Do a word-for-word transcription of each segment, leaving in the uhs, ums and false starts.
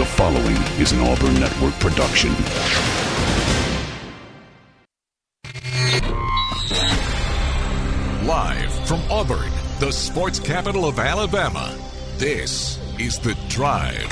The following is an Auburn Network production. Live from Auburn, the sports capital of Alabama, this is The Drive.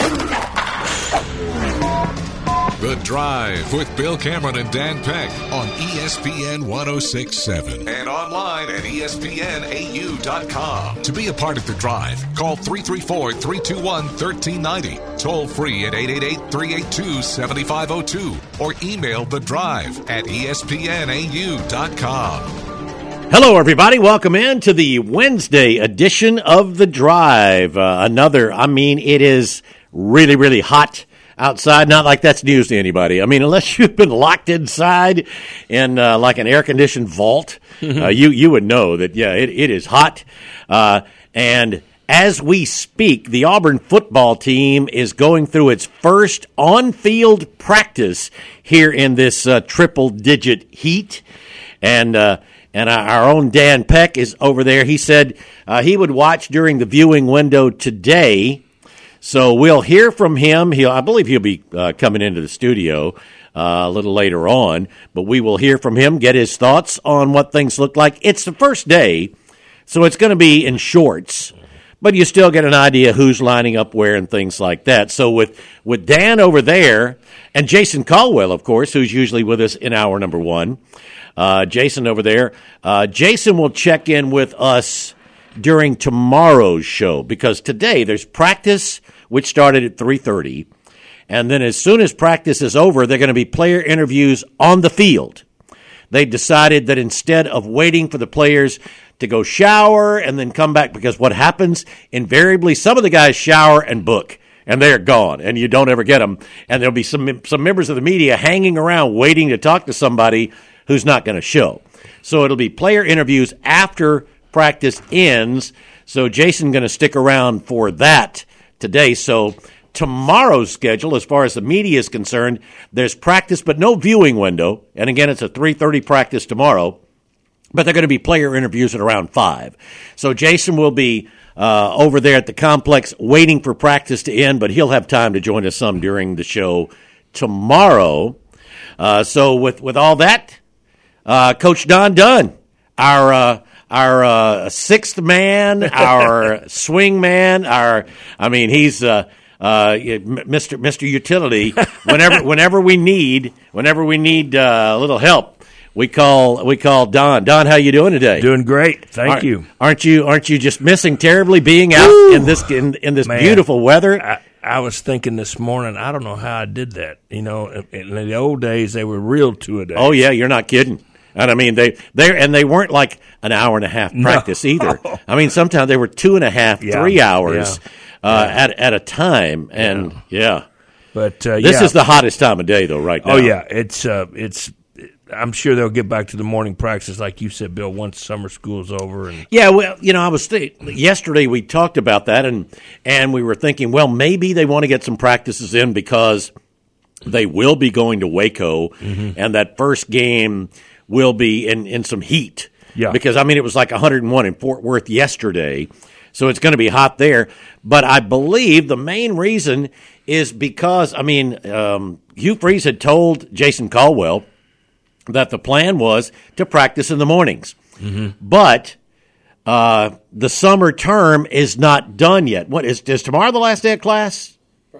The Drive with Bill Cameron and Dan Peck on E S P N one oh six point seven and online at E S P N A U dot com. To be a part of The Drive, call three three four, three two one, one three nine zero, toll free at eight eight eight, three eight two, seven five zero two, or email The Drive at E S P N A U dot com. Hello, everybody. Welcome in to the Wednesday edition of The Drive. Uh, another, I mean, it is really, really hot outside. Not like that's news to anybody. I mean, unless you've been locked inside in uh, like an air-conditioned vault, uh, you you would know that, yeah, it, it is hot. Uh, and as we speak, the Auburn football team is going through its first on-field practice here in this uh, triple-digit heat. And uh, and our own Dan Peck is over there. He said uh, he would watch during the viewing window today. So we'll hear from him. He'll, I believe he'll be uh, coming into the studio uh, a little later on. But we will hear from him, get his thoughts on what things look like. It's the first day, so it's going to be in shorts. But you still get an idea who's lining up where and things like that. So with, with Dan over there, and Jason Caldwell, of course, who's usually with us in hour number one, uh, Jason over there, uh, Jason will check in with us during tomorrow's show, because today there's practice, which started at three thirty, and then as soon as practice is over, they're going to be player interviews on the field. They decided that instead of waiting for the players to go shower and then come back, because what happens, invariably, some of the guys shower and book, and they're gone, and you don't ever get them, and there'll be some, some members of the media hanging around waiting to talk to somebody who's not going to show. So it'll be player interviews after practice ends, so Jason's going to stick around for that today. So tomorrow's schedule, as far as the media is concerned, there's practice but no viewing window, and again, it's a three thirty practice tomorrow, but they're going to be player interviews at around five. So Jason will be uh, over there at the complex waiting for practice to end, but he'll have time to join us some during the show tomorrow. Uh, so with, with all that, uh, Coach Don Dunn, our uh, Our uh, sixth man, our swing man, our, I mean, he's uh, uh, Mister Mister Utility. Whenever whenever we need, whenever we need uh, a little help, we call we call Don. Don, how you doing today? Doing great, thank aren't, you. Aren't you Aren't you just missing terribly being out Woo! in this in, in this Man, beautiful weather? I, I was thinking this morning, I don't know how I did that. You know, in, in the old days, they were real two-a-days. Oh yeah, you're not kidding. And I mean, they they and they weren't like an hour and a half practice no. either. I mean, sometimes they were two and a half, yeah. three hours yeah. Uh, yeah. at at a time. And yeah, yeah. but uh, this yeah. is the hottest time of day, though, right now. Oh yeah, it's uh, it's. I'm sure they'll get back to the morning practice, like you said, Bill, once summer school's over. And yeah, well, you know, I was th- yesterday we talked about that, and and we were thinking, well, maybe they want to get some practices in because they will be going to Waco, mm-hmm. and that first game will be in, in some heat. Yeah. Because, I mean, it was like one hundred one in Fort Worth yesterday, so it's going to be hot there. But I believe the main reason is because, I mean, um, Hugh Freeze had told Jason Caldwell that the plan was to practice in the mornings. Mm-hmm. But uh, the summer term is not done yet. What is, is tomorrow the last day of class?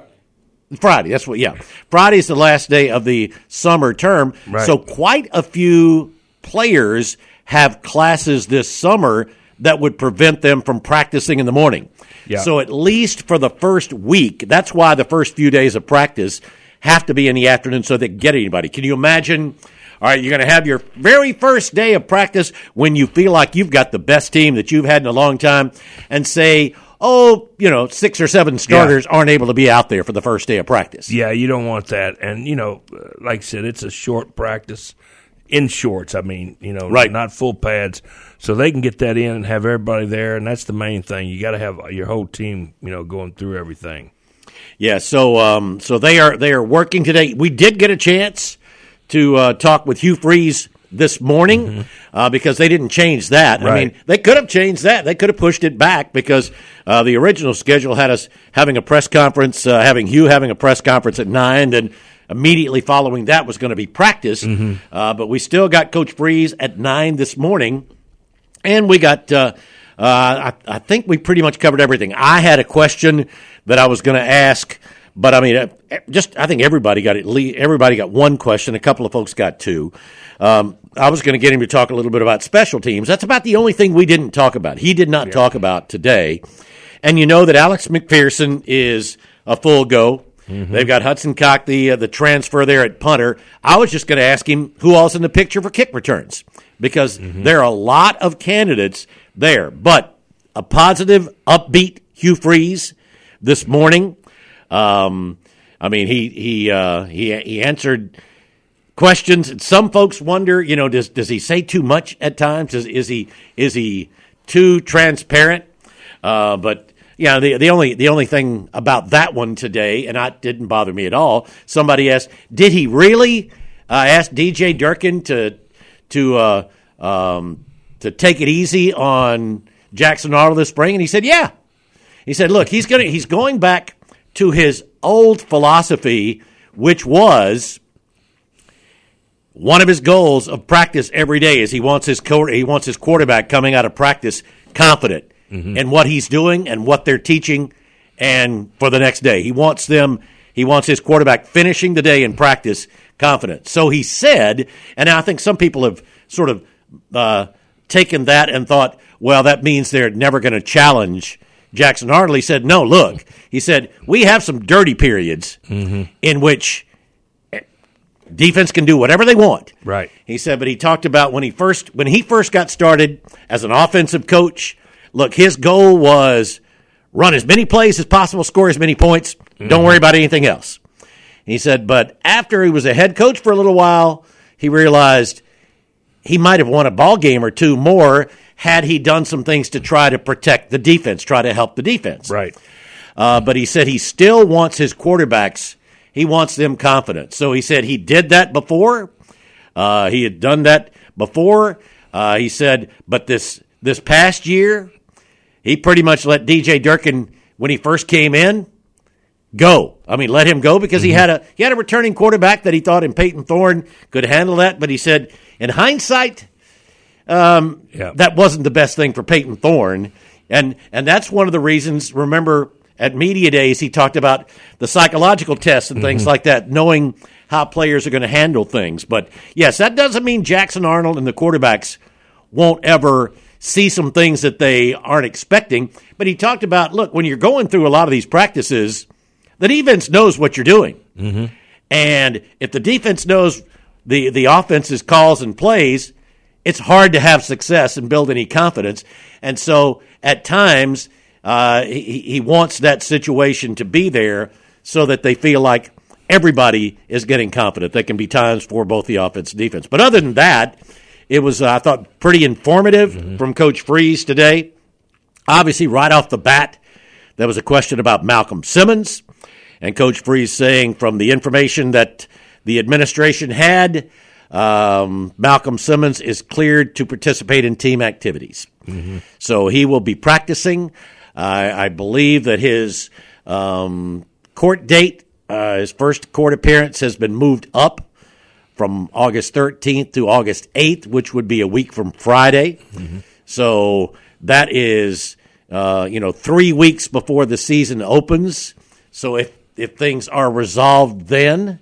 Friday, that's what, yeah. Friday's the last day of the summer term. Right. So quite a few players have classes this summer that would prevent them from practicing in the morning. Yeah. So at least for the first week, that's why the first few days of practice have to be in the afternoon so they can get anybody. Can you imagine? All right, you're going to have your very first day of practice when you feel like you've got the best team that you've had in a long time, and say, oh, you know, six or seven starters yeah. aren't able to be out there for the first day of practice. Yeah, you don't want that. And, you know, like I said, it's a short practice in shorts. I mean, you know, right. not full pads. So they can get that in and have everybody there, and that's the main thing. You got to have your whole team, you know, going through everything. Yeah, so um, so they are they are working today. We did get a chance to uh, talk with Hugh Freeze this morning mm-hmm. uh, because they didn't change that. Right. I mean, they could have changed that. They could have pushed it back because uh, the original schedule had us having a press conference, uh, having Hugh having a press conference at nine, and immediately following that was going to be practice. Mm-hmm. Uh, but we still got Coach Freeze at nine this morning, and we got uh, – uh, I, I think we pretty much covered everything. I had a question that I was going to ask, but I mean, just I think everybody got at least, everybody got one question. A couple of folks got two. Um, I was going to get him to talk a little bit about special teams. That's about the only thing we didn't talk about. He did not yeah. talk about today. And you know that Alex McPherson is a full go. Mm-hmm. They've got Hudson Cock, the uh, the transfer there at punter. I was just going to ask him who else in the picture for kick returns because mm-hmm. there are a lot of candidates there. But a positive, upbeat Hugh Freeze this morning. Um, I mean, he he uh, he he answered questions. And some folks wonder, you know, does does he say too much at times? Is is he is he too transparent? Uh, but yeah, the the only the only thing about that one today, and it didn't bother me at all. Somebody asked, did he really uh, ask D J Durkin to to uh, um, to take it easy on Jackson Arnold this spring? And he said, yeah. He said, look, he's gonna he's going back to his old philosophy, which was one of his goals of practice every day is he wants his co- he wants his quarterback coming out of practice confident mm-hmm. in what he's doing and what they're teaching, and for the next day he wants them he wants his quarterback finishing the day in practice confident. So he said, and I think some people have sort of uh, taken that and thought, well, that means they're never going to challenge Jackson Arnold. He said, no, look, he said, we have some dirty periods mm-hmm. in which defense can do whatever they want. Right. He said, but he talked about when he first when he first got started as an offensive coach, look, his goal was run as many plays as possible, score as many points, mm-hmm. don't worry about anything else. He said, but after he was a head coach for a little while, he realized he might have won a ball game or two more had he done some things to try to protect the defense, try to help the defense. Right. Uh, but he said he still wants his quarterbacks, he wants them confident. So he said he did that before. Uh, he had done that before. Uh, he said, but this this past year, he pretty much let D J Durkin, when he first came in, go. I mean, let him go because mm-hmm. he had a he had a returning quarterback that he thought in Peyton Thorne could handle that. But he said, in hindsight, um, yeah. that wasn't the best thing for Peyton Thorne. And and that's one of the reasons, remember, at Media Days, he talked about the psychological tests and things mm-hmm. like that, knowing how players are going to handle things. But, yes, that doesn't mean Jackson Arnold and the quarterbacks won't ever see some things that they aren't expecting. But he talked about, look, when you're going through a lot of these practices, the defense knows what you're doing. Mm-hmm. And if the defense knows the, the offense's calls and plays, it's hard to have success and build any confidence. And so at times – Uh, he, he wants that situation to be there so that they feel like everybody is getting confident. There can be times for both the offense and defense. But other than that, it was, uh, I thought, pretty informative mm-hmm. from Coach Freeze today. Obviously, right off the bat, there was a question about Malcolm Simmons, and Coach Freeze saying from the information that the administration had, um, Malcolm Simmons is cleared to participate in team activities. Mm-hmm. So he will be practicing. I, I believe that his um, court date, uh, his first court appearance, has been moved up from August thirteenth to August eighth, which would be a week from Friday. Mm-hmm. So that is, uh, you know, three weeks before the season opens. So if, if things are resolved then,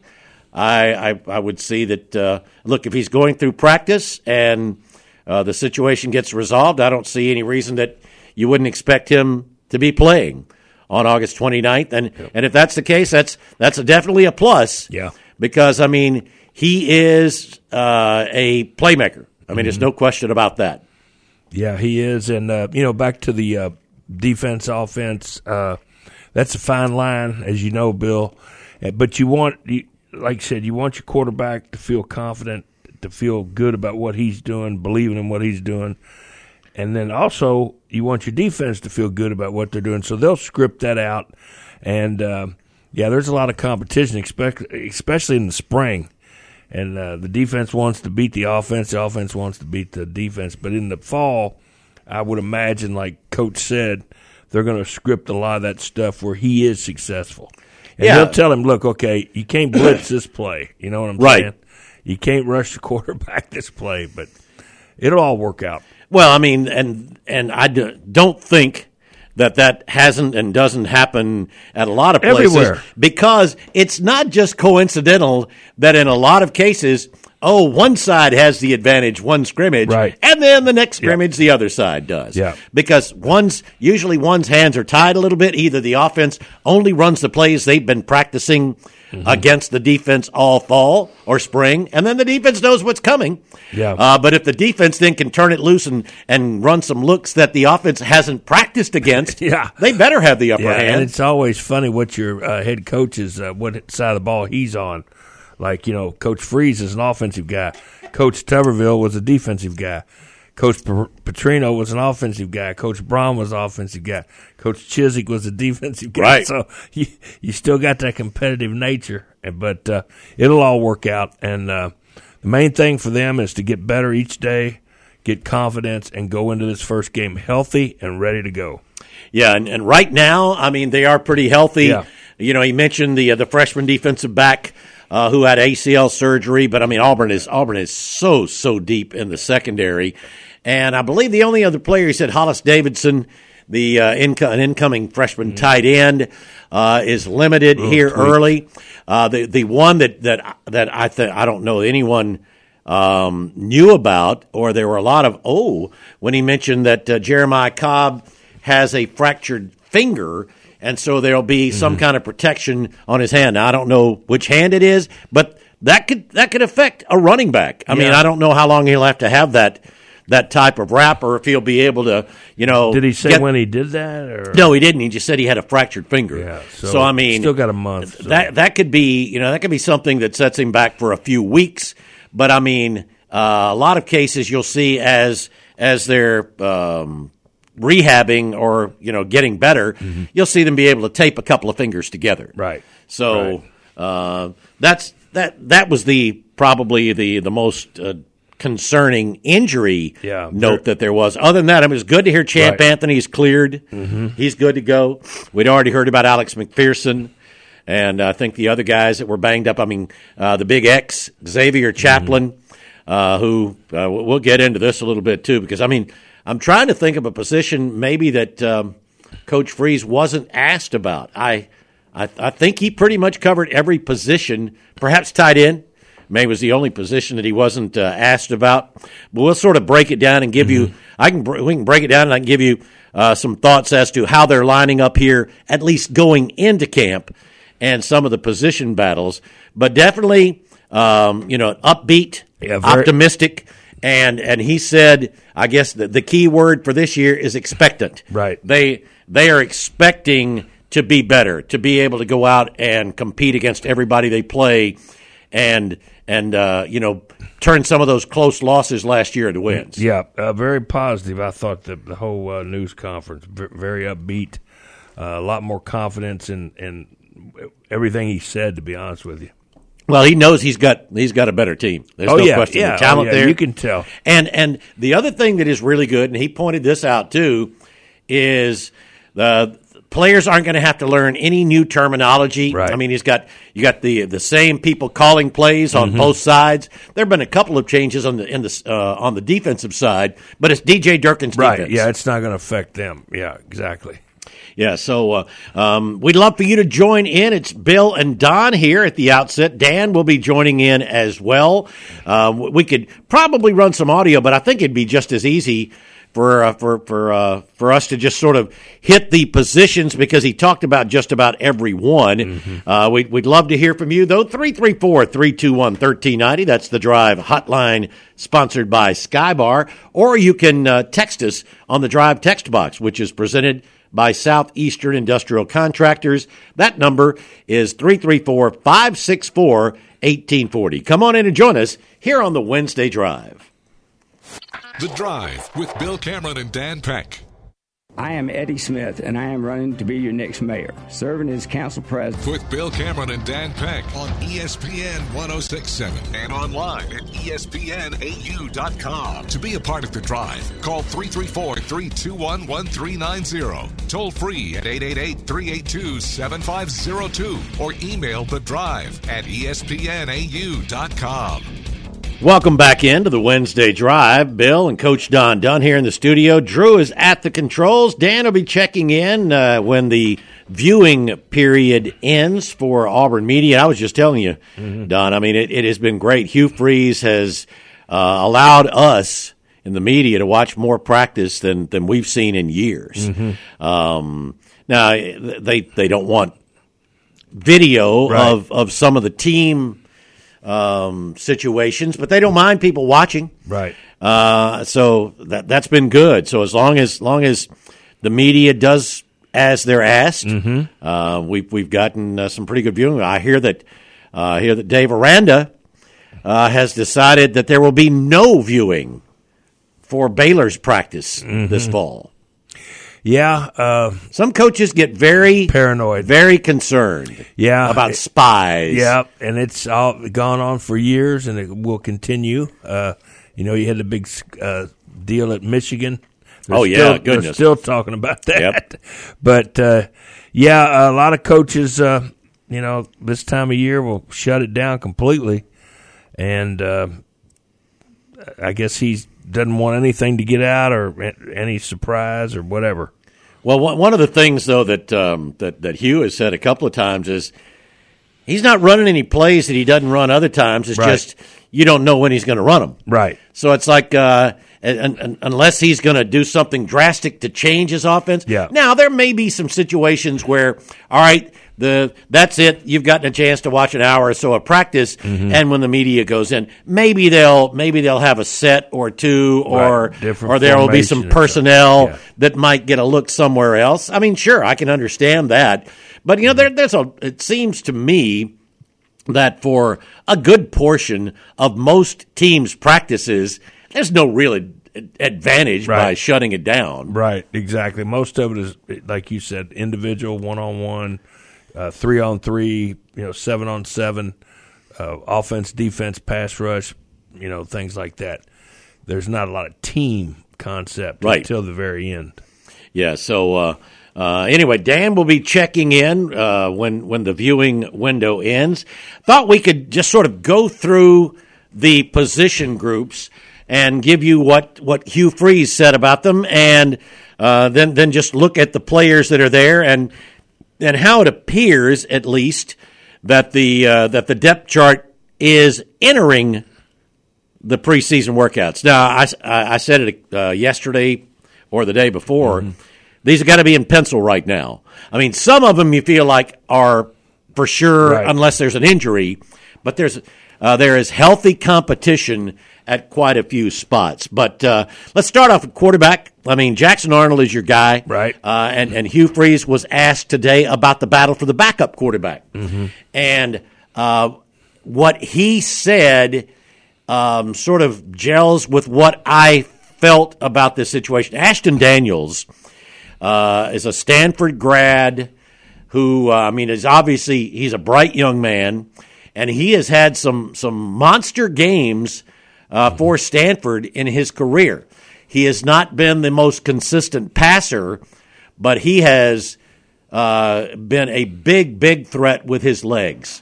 I, I, I would see that, uh, look, if he's going through practice and uh, the situation gets resolved, I don't see any reason that you wouldn't expect him to be playing on August twenty-ninth. And yep. and if that's the case, that's that's a definitely a plus. Yeah. Because, I mean, he is uh, a playmaker. I mean, mm-hmm. there's no question about that. Yeah, he is. And, uh, you know, back to the uh, defense, offense, uh, that's a fine line, as you know, Bill. But you want, like you said, you want your quarterback to feel confident, to feel good about what he's doing, believing in what he's doing. And then also you want your defense to feel good about what they're doing. So they'll script that out. And, uh, yeah, there's a lot of competition, especially in the spring. and uh, the defense wants to beat the offense. The offense wants to beat the defense. But in the fall, I would imagine, like Coach said, they're going to script a lot of that stuff where he is successful. And yeah. they'll tell him, look, okay, you can't blitz this play. You know what I'm right. saying? You can't rush the quarterback this play, but it'll all work out. Well, I mean, and and I do, don't think that that hasn't and doesn't happen at a lot of places. Everywhere. Because it's not just coincidental that in a lot of cases, oh, one side has the advantage, one scrimmage, right. and then the next scrimmage, yeah. the other side does. Yeah. Because one's usually one's hands are tied a little bit. Either the offense only runs the plays they've been practicing mm-hmm. against the defense all fall or spring, and then the defense knows what's coming. Yeah. Uh, but if the defense then can turn it loose and, and run some looks that the offense hasn't practiced against, yeah. they better have the upper yeah, hand. And it's always funny what your uh, head coach is, uh, what side of the ball he's on. Like, you know, Coach Freeze is an offensive guy. Coach Tuberville was a defensive guy. Coach P- Petrino was an offensive guy. Coach Braun was an offensive guy. Coach Chiswick was a defensive guy. Right. So you, you still got that competitive nature, but uh, it'll all work out. And uh, the main thing for them is to get better each day, get confidence, and go into this first game healthy and ready to go. Yeah, and, and right now, I mean, they are pretty healthy. Yeah. You know, he mentioned the uh, the freshman defensive back uh, who had A C L surgery, but I mean, Auburn is Auburn is so so deep in the secondary, and I believe the only other player he said Hollis Davidson, the uh, inco- an incoming freshman mm-hmm. tight end, uh, is limited oh, here tweak. early. Uh, the the one that that that I th- I don't know anyone. Um, knew about, or there were a lot of oh when he mentioned that uh, Jeremiah Cobb has a fractured finger, and so there'll be mm-hmm. some kind of protection on his hand. Now, I don't know which hand it is, but that could that could affect a running back. I yeah. mean, I don't know how long he'll have to have that that type of wrap, or if he'll be able to, you know. Did he say get, when he did that? Or? No, he didn't. He just said he had a fractured finger. Yeah, so, so I mean, still got a month. So. That that could be, you know, that could be something that sets him back for a few weeks. But I mean, uh, a lot of cases you'll see as as they're um, rehabbing or you know getting better, mm-hmm. you'll see them be able to tape a couple of fingers together. Right. So right. Uh, that's that that was the probably the the most uh, concerning injury yeah, note that there was. Other than that, I mean, it was good to hear Champ right. Anthony's cleared. Mm-hmm. He's good to go. We'd already heard about Alex McPherson. And I think the other guys that were banged up, I mean, uh, the Big X, Xavier Chaplin, mm-hmm. uh, who uh, we'll get into this a little bit too, because, I mean, I'm trying to think of a position maybe that um, Coach Freeze wasn't asked about. I, I I think he pretty much covered every position, perhaps tight end. Maybe was the only position that he wasn't uh, asked about. But we'll sort of break it down and give mm-hmm. you – I can we can break it down and I can give you uh, some thoughts as to how they're lining up here, at least going into camp, and some of the position battles, but definitely, um, you know, upbeat, yeah, very- optimistic, and and he said, I guess the, the key word for this year is expectant. Right. They they are expecting to be better, to be able to go out and compete against everybody they play, and and uh, you know, turn some of those close losses last year into wins. Yeah, uh, very positive. I thought the the whole uh, news conference very upbeat, uh, a lot more confidence in in. everything he said, to be honest with you. Well, he knows he's got he's got a better team. There's oh, no yeah, question. Yeah, the talent oh, yeah, there, you can tell. And and the other thing that is really good, and he pointed this out too, is the players aren't going to have to learn any new terminology. Right. I mean, he's got you got the the same people calling plays on mm-hmm. both sides. There have been a couple of changes on the in the uh, on the defensive side, but it's D J Durkin's right. defense. Yeah, it's not going to affect them. Yeah, exactly. Yeah, so uh, um, we'd love for you to join in. It's Bill and Don here at the outset. Dan will be joining in as well. Uh, we could probably run some audio, but I think it'd be just as easy for uh, for for uh, for us to just sort of hit the positions because he talked about just about every one. Mm-hmm. Uh, we'd, we'd love to hear from you, though. three three four, three two one, one three nine zero. That's the Drive hotline sponsored by Skybar. Or you can uh, text us on the Drive text box, which is presented by Southeastern Industrial Contractors. That number is three three four, five six four, one eight four zero. Come on in and join us here on the Wednesday Drive. The Drive with Bill Cameron and Dan Peck. I am Eddie Smith, and I am running to be your next mayor, serving as council president. With Bill Cameron and Dan Peck on E S P N one oh six point seven and online at E S P N A U dot com. To be a part of The Drive, call three three four, three two one, one three nine zero. Toll free at eight eight eight, three eight two, seven five zero two or email The Drive at E S P N A U dot com. Welcome back into the Wednesday Drive. Bill and Coach Don Dunn here in the studio. Drew is at the controls. Dan will be checking in uh, when the viewing period ends for Auburn Media. I was just telling you, mm-hmm. Don, I mean, it, it has been great. Hugh Freeze has uh, allowed us in the media to watch more practice than, than we've seen in years. Mm-hmm. Um, now, they they don't want video right. of, of some of the team um, situations, but they don't mind people watching. Right. Uh, so that that's been good. So as long as long as the media does as they're asked, mm-hmm. uh, we've we've gotten uh, some pretty good viewing. I hear that uh, I hear that Dave Aranda uh, has decided that there will be no viewing for Baylor's practice mm-hmm. this fall. Yeah, uh, some coaches get very paranoid, very concerned. Yeah, about spies. Yeah, and it's all gone on for years, and it will continue. Uh, you know, you had the big uh, deal at Michigan. They're oh yeah, still, goodness, they're still talking about that. Yep. But uh, yeah, a lot of coaches, uh, you know, this time of year will shut it down completely, and uh, I guess he's. Doesn't want anything to get out or any surprise or whatever. Well, one of the things, though, that um, that, that Hugh has said a couple of times is he's not running any plays that he doesn't run other times. It's right. just you don't know when he's going to run them. Right. So it's like uh, and, and, unless he's going to do something drastic to change his offense. Yeah. Now, there may be some situations where, all right, The that's it. You've gotten a chance to watch an hour or so of practice, mm-hmm. and when the media goes in, maybe they'll maybe they'll have a set or two, or right. or there will be some personnel yeah. that might get a look somewhere else. I mean, sure, I can understand that, but you know, there, there's a. It seems to me that for a good portion of most teams' practices, there's no real advantage right. by shutting it down. Right, exactly. Most of it is, like you said, individual, one on one. Uh, three on three, you know, seven on seven, uh, offense, defense, pass rush, you know, things like that. There's not a lot of team concept right. until the very end. Yeah. So uh, uh, anyway, Dan will be checking in uh, when when the viewing window ends. Thought we could just sort of go through the position groups and give you what what Hugh Freeze said about them, and uh, then then just look at the players that are there and. And how it appears, at least, that the uh, that the depth chart is entering the preseason workouts. Now, I, I said it uh, yesterday or the day before. Mm-hmm. These have got to be in pencil right now. I mean, some of them you feel like are for sure, right. unless there's an injury. But there's uh, there is healthy competition at quite a few spots. But uh, let's start off with quarterback. I mean, Jackson Arnold is your guy. Right. Uh, and, and Hugh Freeze was asked today about the battle for the backup quarterback. Mm-hmm. And uh, what he said um, sort of gels with what I felt about this situation. Ashton Daniels uh, is a Stanford grad who, uh, I mean, is obviously he's a bright young man. And he has had some, some monster games Uh, for Stanford in his career. He has not been the most consistent passer, but he has uh, been a big, big threat with his legs.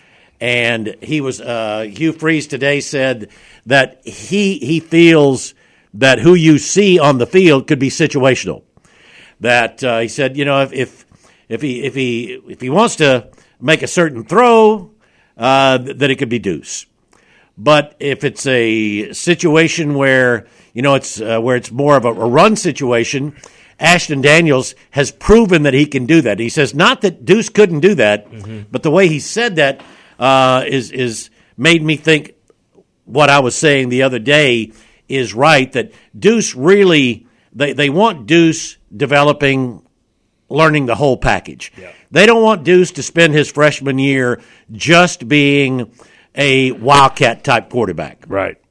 And he was uh, Hugh Freeze today said that he he feels that who you see on the field could be situational. That uh, he said, you know, if if if he if he if he wants to make a certain throw, uh, that it could be Deuce. But if it's a situation where, you know, it's uh, where it's more of a, a run situation, Ashton Daniels has proven that he can do that. He says not that Deuce couldn't do that, mm-hmm. but the way he said that uh, is is made me think what I was saying the other day is right, that Deuce really, they, they want Deuce developing, learning the whole package. Yeah. They don't want Deuce to spend his freshman year just being a Wildcat-type quarterback. Right.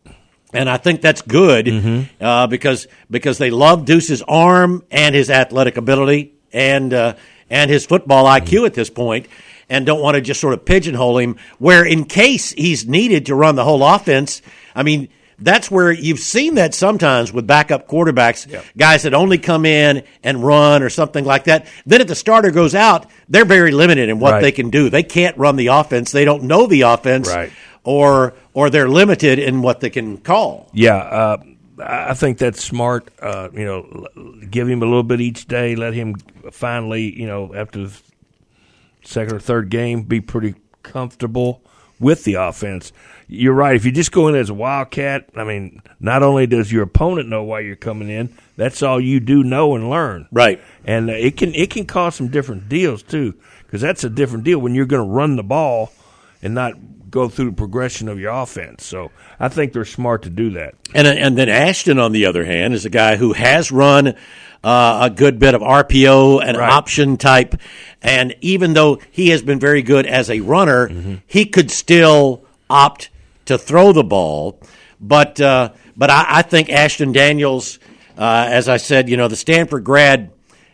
And I think that's good mm-hmm. uh, because because they love Deuce's arm and his athletic ability and uh, and his football I Q mm-hmm. at this point, and don't want to just sort of pigeonhole him. Where in case he's needed to run the whole offense, I mean, that's where you've seen that sometimes with backup quarterbacks, yep. guys that only come in and run or something like that. Then if the starter goes out, they're very limited in what right. they can do. They can't run the offense. They don't know the offense. Right. Or or they're limited in what they can call. Yeah, uh, I think that's smart. Uh, you know, give him a little bit each day. Let him finally, you know, after the second or third game, be pretty comfortable with the offense. You're right. If you just go in as a wildcat, I mean, not only does your opponent know why you're coming in, that's all you do know and learn. Right. And uh, it can it can cause some different deals too, because that's a different deal when you're going to run the ball and not go through the progression of your offense. So I think they're smart to do that. And and then Ashton, on the other hand, is a guy who has run uh, a good bit of R P O and right. option type. And even though he has been very good as a runner, mm-hmm. he could still opt to throw the ball. But uh, but I, I think Ashton Daniels, uh, as I said, you know, the Stanford grad,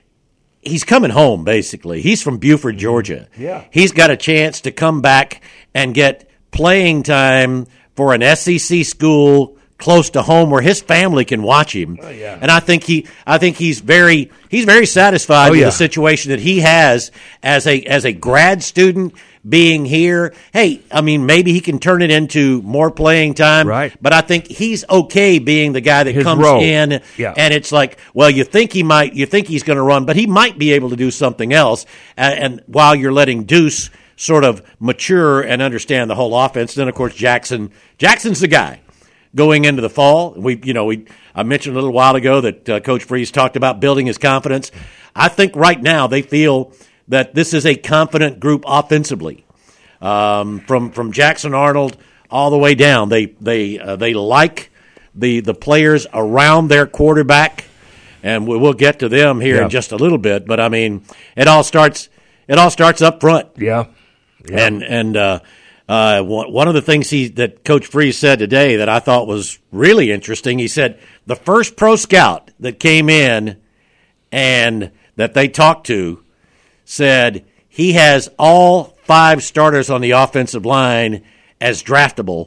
he's coming home, basically. He's from Buford, Georgia. Yeah. He's got a chance to come back and get playing time for an S E C school close to home where his family can watch him. Oh, yeah. And I think he I think he's very he's very satisfied oh, with yeah. the situation that he has as a as a grad student being here. Hey, I mean, maybe he can turn it into more playing time. Right. But I think he's okay being the guy that His comes role. in Yeah. and it's like, well, you think he might you think he's going to run, but he might be able to do something else. And, and while you're letting Deuce sort of mature and understand the whole offense, then of course Jackson Jackson's the guy going into the fall. We, you know, we I mentioned a little while ago that uh, Coach Freeze talked about building his confidence. I think right now they feel that this is a confident group offensively, um, from from Jackson Arnold all the way down. They they uh, they like the the players around their quarterback, and we, we'll get to them here yeah. in just a little bit. But I mean, it all starts it all starts up front. Yeah. Yeah. And and uh, uh, one of the things he that Coach Freeze said today that I thought was really interesting, he said the first pro scout that came in and that they talked to said he has all five starters on the offensive line as draftable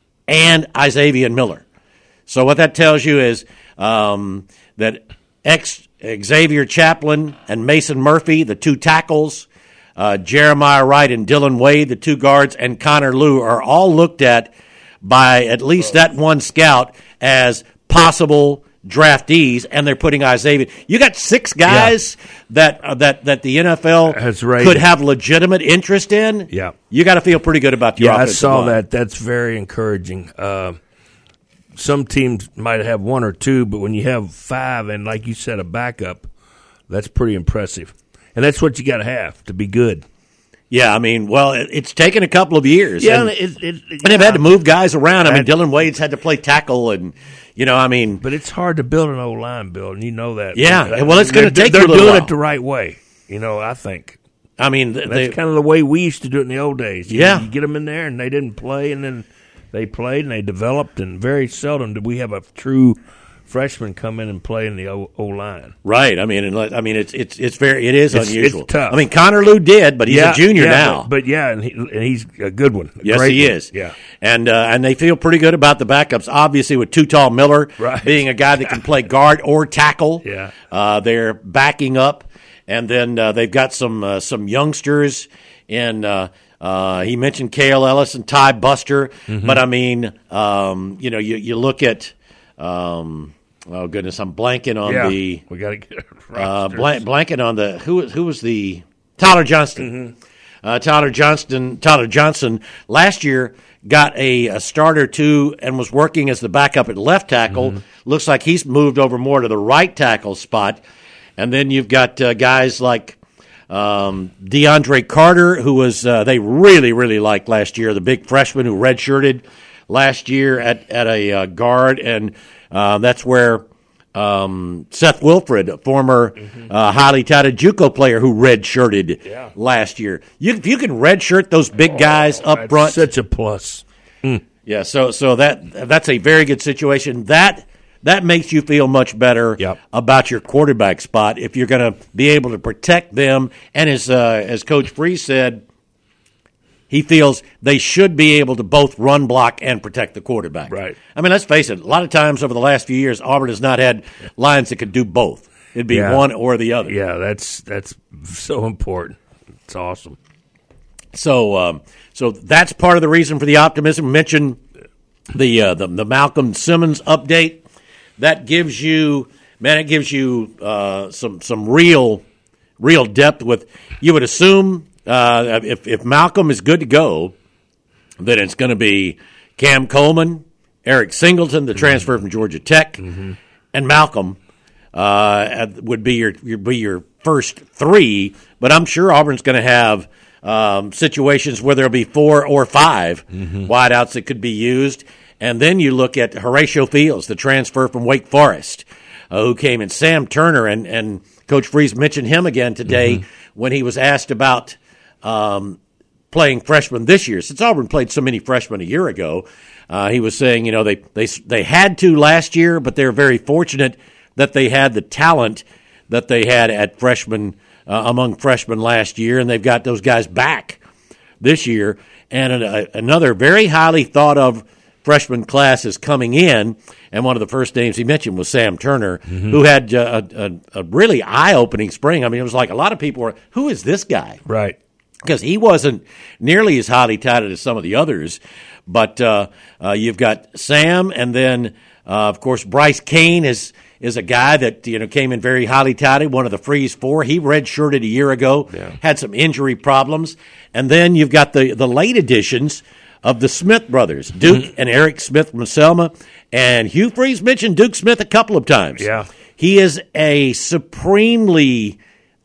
and Isaiah Miller. So what that tells you is um, that ex Xavier Chaplin and Mason Murphy, the two tackles, Uh, Jeremiah Wright and Dylan Wade, the two guards, and Connor Liu are all looked at by at least that one scout as possible draftees, and they're putting Isaiah. You got six guys yeah. that uh, that that the N F L could have legitimate interest in. Yeah, you got to feel pretty good about your yeah. I offensive saw line. that. That's very encouraging. Uh, some teams might have one or two, but when you have five and, like you said, a backup, that's pretty impressive. And that's what you got to have to be good. Yeah, I mean, well, it, it's taken a couple of years. Yeah, and, it, it, it, and they've yeah. had to move guys around. I mean, Dylan Wade's had to play tackle, and you know, I mean, but it's hard to build an old line, Bill, and you know that. Yeah, but, well, it's going to take they're you a little doing while. it the right way. You know, I think. I mean, that's they, kind of the way we used to do it in the old days. You yeah, know, you get them in there, and they didn't play, and then they played, and they developed, and very seldom did we have a true freshman come in and play in the O, o line. Right. I mean, and, I mean, it's it's it's very it is it's, unusual. It's tough. I mean, Connor Liu did, but he's yeah, a junior yeah, now. But, but yeah, and, he, and he's a good one. A yes, great he one. is. Yeah, and uh, and they feel pretty good about the backups. Obviously, with Too Tall Miller right. being a guy that can play guard or tackle. Yeah, uh, they're backing up, and then uh, they've got some uh, some youngsters in. Uh, uh, he mentioned Cale Ellis and Ty Buster, mm-hmm. but I mean, um, you know, you you look at. Um, Oh goodness, I'm blanking on yeah, the. We got to get uh, blank, blanking on the who who was the Tyler Johnston. Mm-hmm. uh, Tyler Johnston. Tyler Johnson last year got a, a start or two and was working as the backup at left tackle. Mm-hmm. Looks like he's moved over more to the right tackle spot. And then you've got uh, guys like um, DeAndre Carter, who was uh, they really really liked last year, the big freshman who redshirted last year at at a uh, guard and. Uh, that's where um, Seth Wilfred, a former mm-hmm. uh, highly touted JUCO player who redshirted yeah. last year. You, if you can redshirt those big guys oh, up front, such a plus. Mm. Yeah, so so that that's a very good situation. That that makes you feel much better Yep. about your quarterback spot if you're going to be able to protect them. And as uh, as Coach Freeze said, he feels they should be able to both run block and protect the quarterback. Right. I mean, let's face it. A lot of times over the last few years, Auburn has not had lines that could do both. It'd be Yeah. one or the other. Yeah, that's that's so important. It's awesome. So, um, so that's part of the reason for the optimism. Mention the, uh, the the Malcolm Simmons update. That gives you, man, it gives you uh, some some real real depth. With you would assume uh, if if Malcolm is good to go, then it's going to be Cam Coleman, Eric Singleton, the transfer from Georgia Tech, Mm-hmm. and Malcolm uh, would be your, your be your first three. But I'm sure Auburn's going to have um, situations where there'll be four or five Mm-hmm. wideouts that could be used. And then you look at Horatio Fields, the transfer from Wake Forest, uh, who came in. Sam Turner, and, and Coach Freeze mentioned him again today Mm-hmm. when he was asked about um, playing freshmen this year. Since Auburn played so many freshmen a year ago, uh, he was saying, you know, they, they, they had to last year, but they're very fortunate that they had the talent that they had at freshman uh, among freshmen last year, and they've got those guys back this year. And a, another very highly thought of freshman class is coming in, and one of the first names he mentioned was Sam Turner, Mm-hmm. who had uh, a, a, a really eye-opening spring. I mean, it was like a lot of people were, who is this guy? Right. Because he wasn't nearly as highly touted as some of the others. But uh, uh, you've got Sam, and then, uh, of course, Bryce Kane is is a guy that you know came in very highly touted, one of the Freeze Four. He redshirted a year ago, Yeah. had some injury problems. And then you've got the, the late additions of the Smith brothers, Duke Mm-hmm. and Eric Smith from Selma. And Hugh Freeze mentioned Duke Smith a couple of times. Yeah. He is a supremely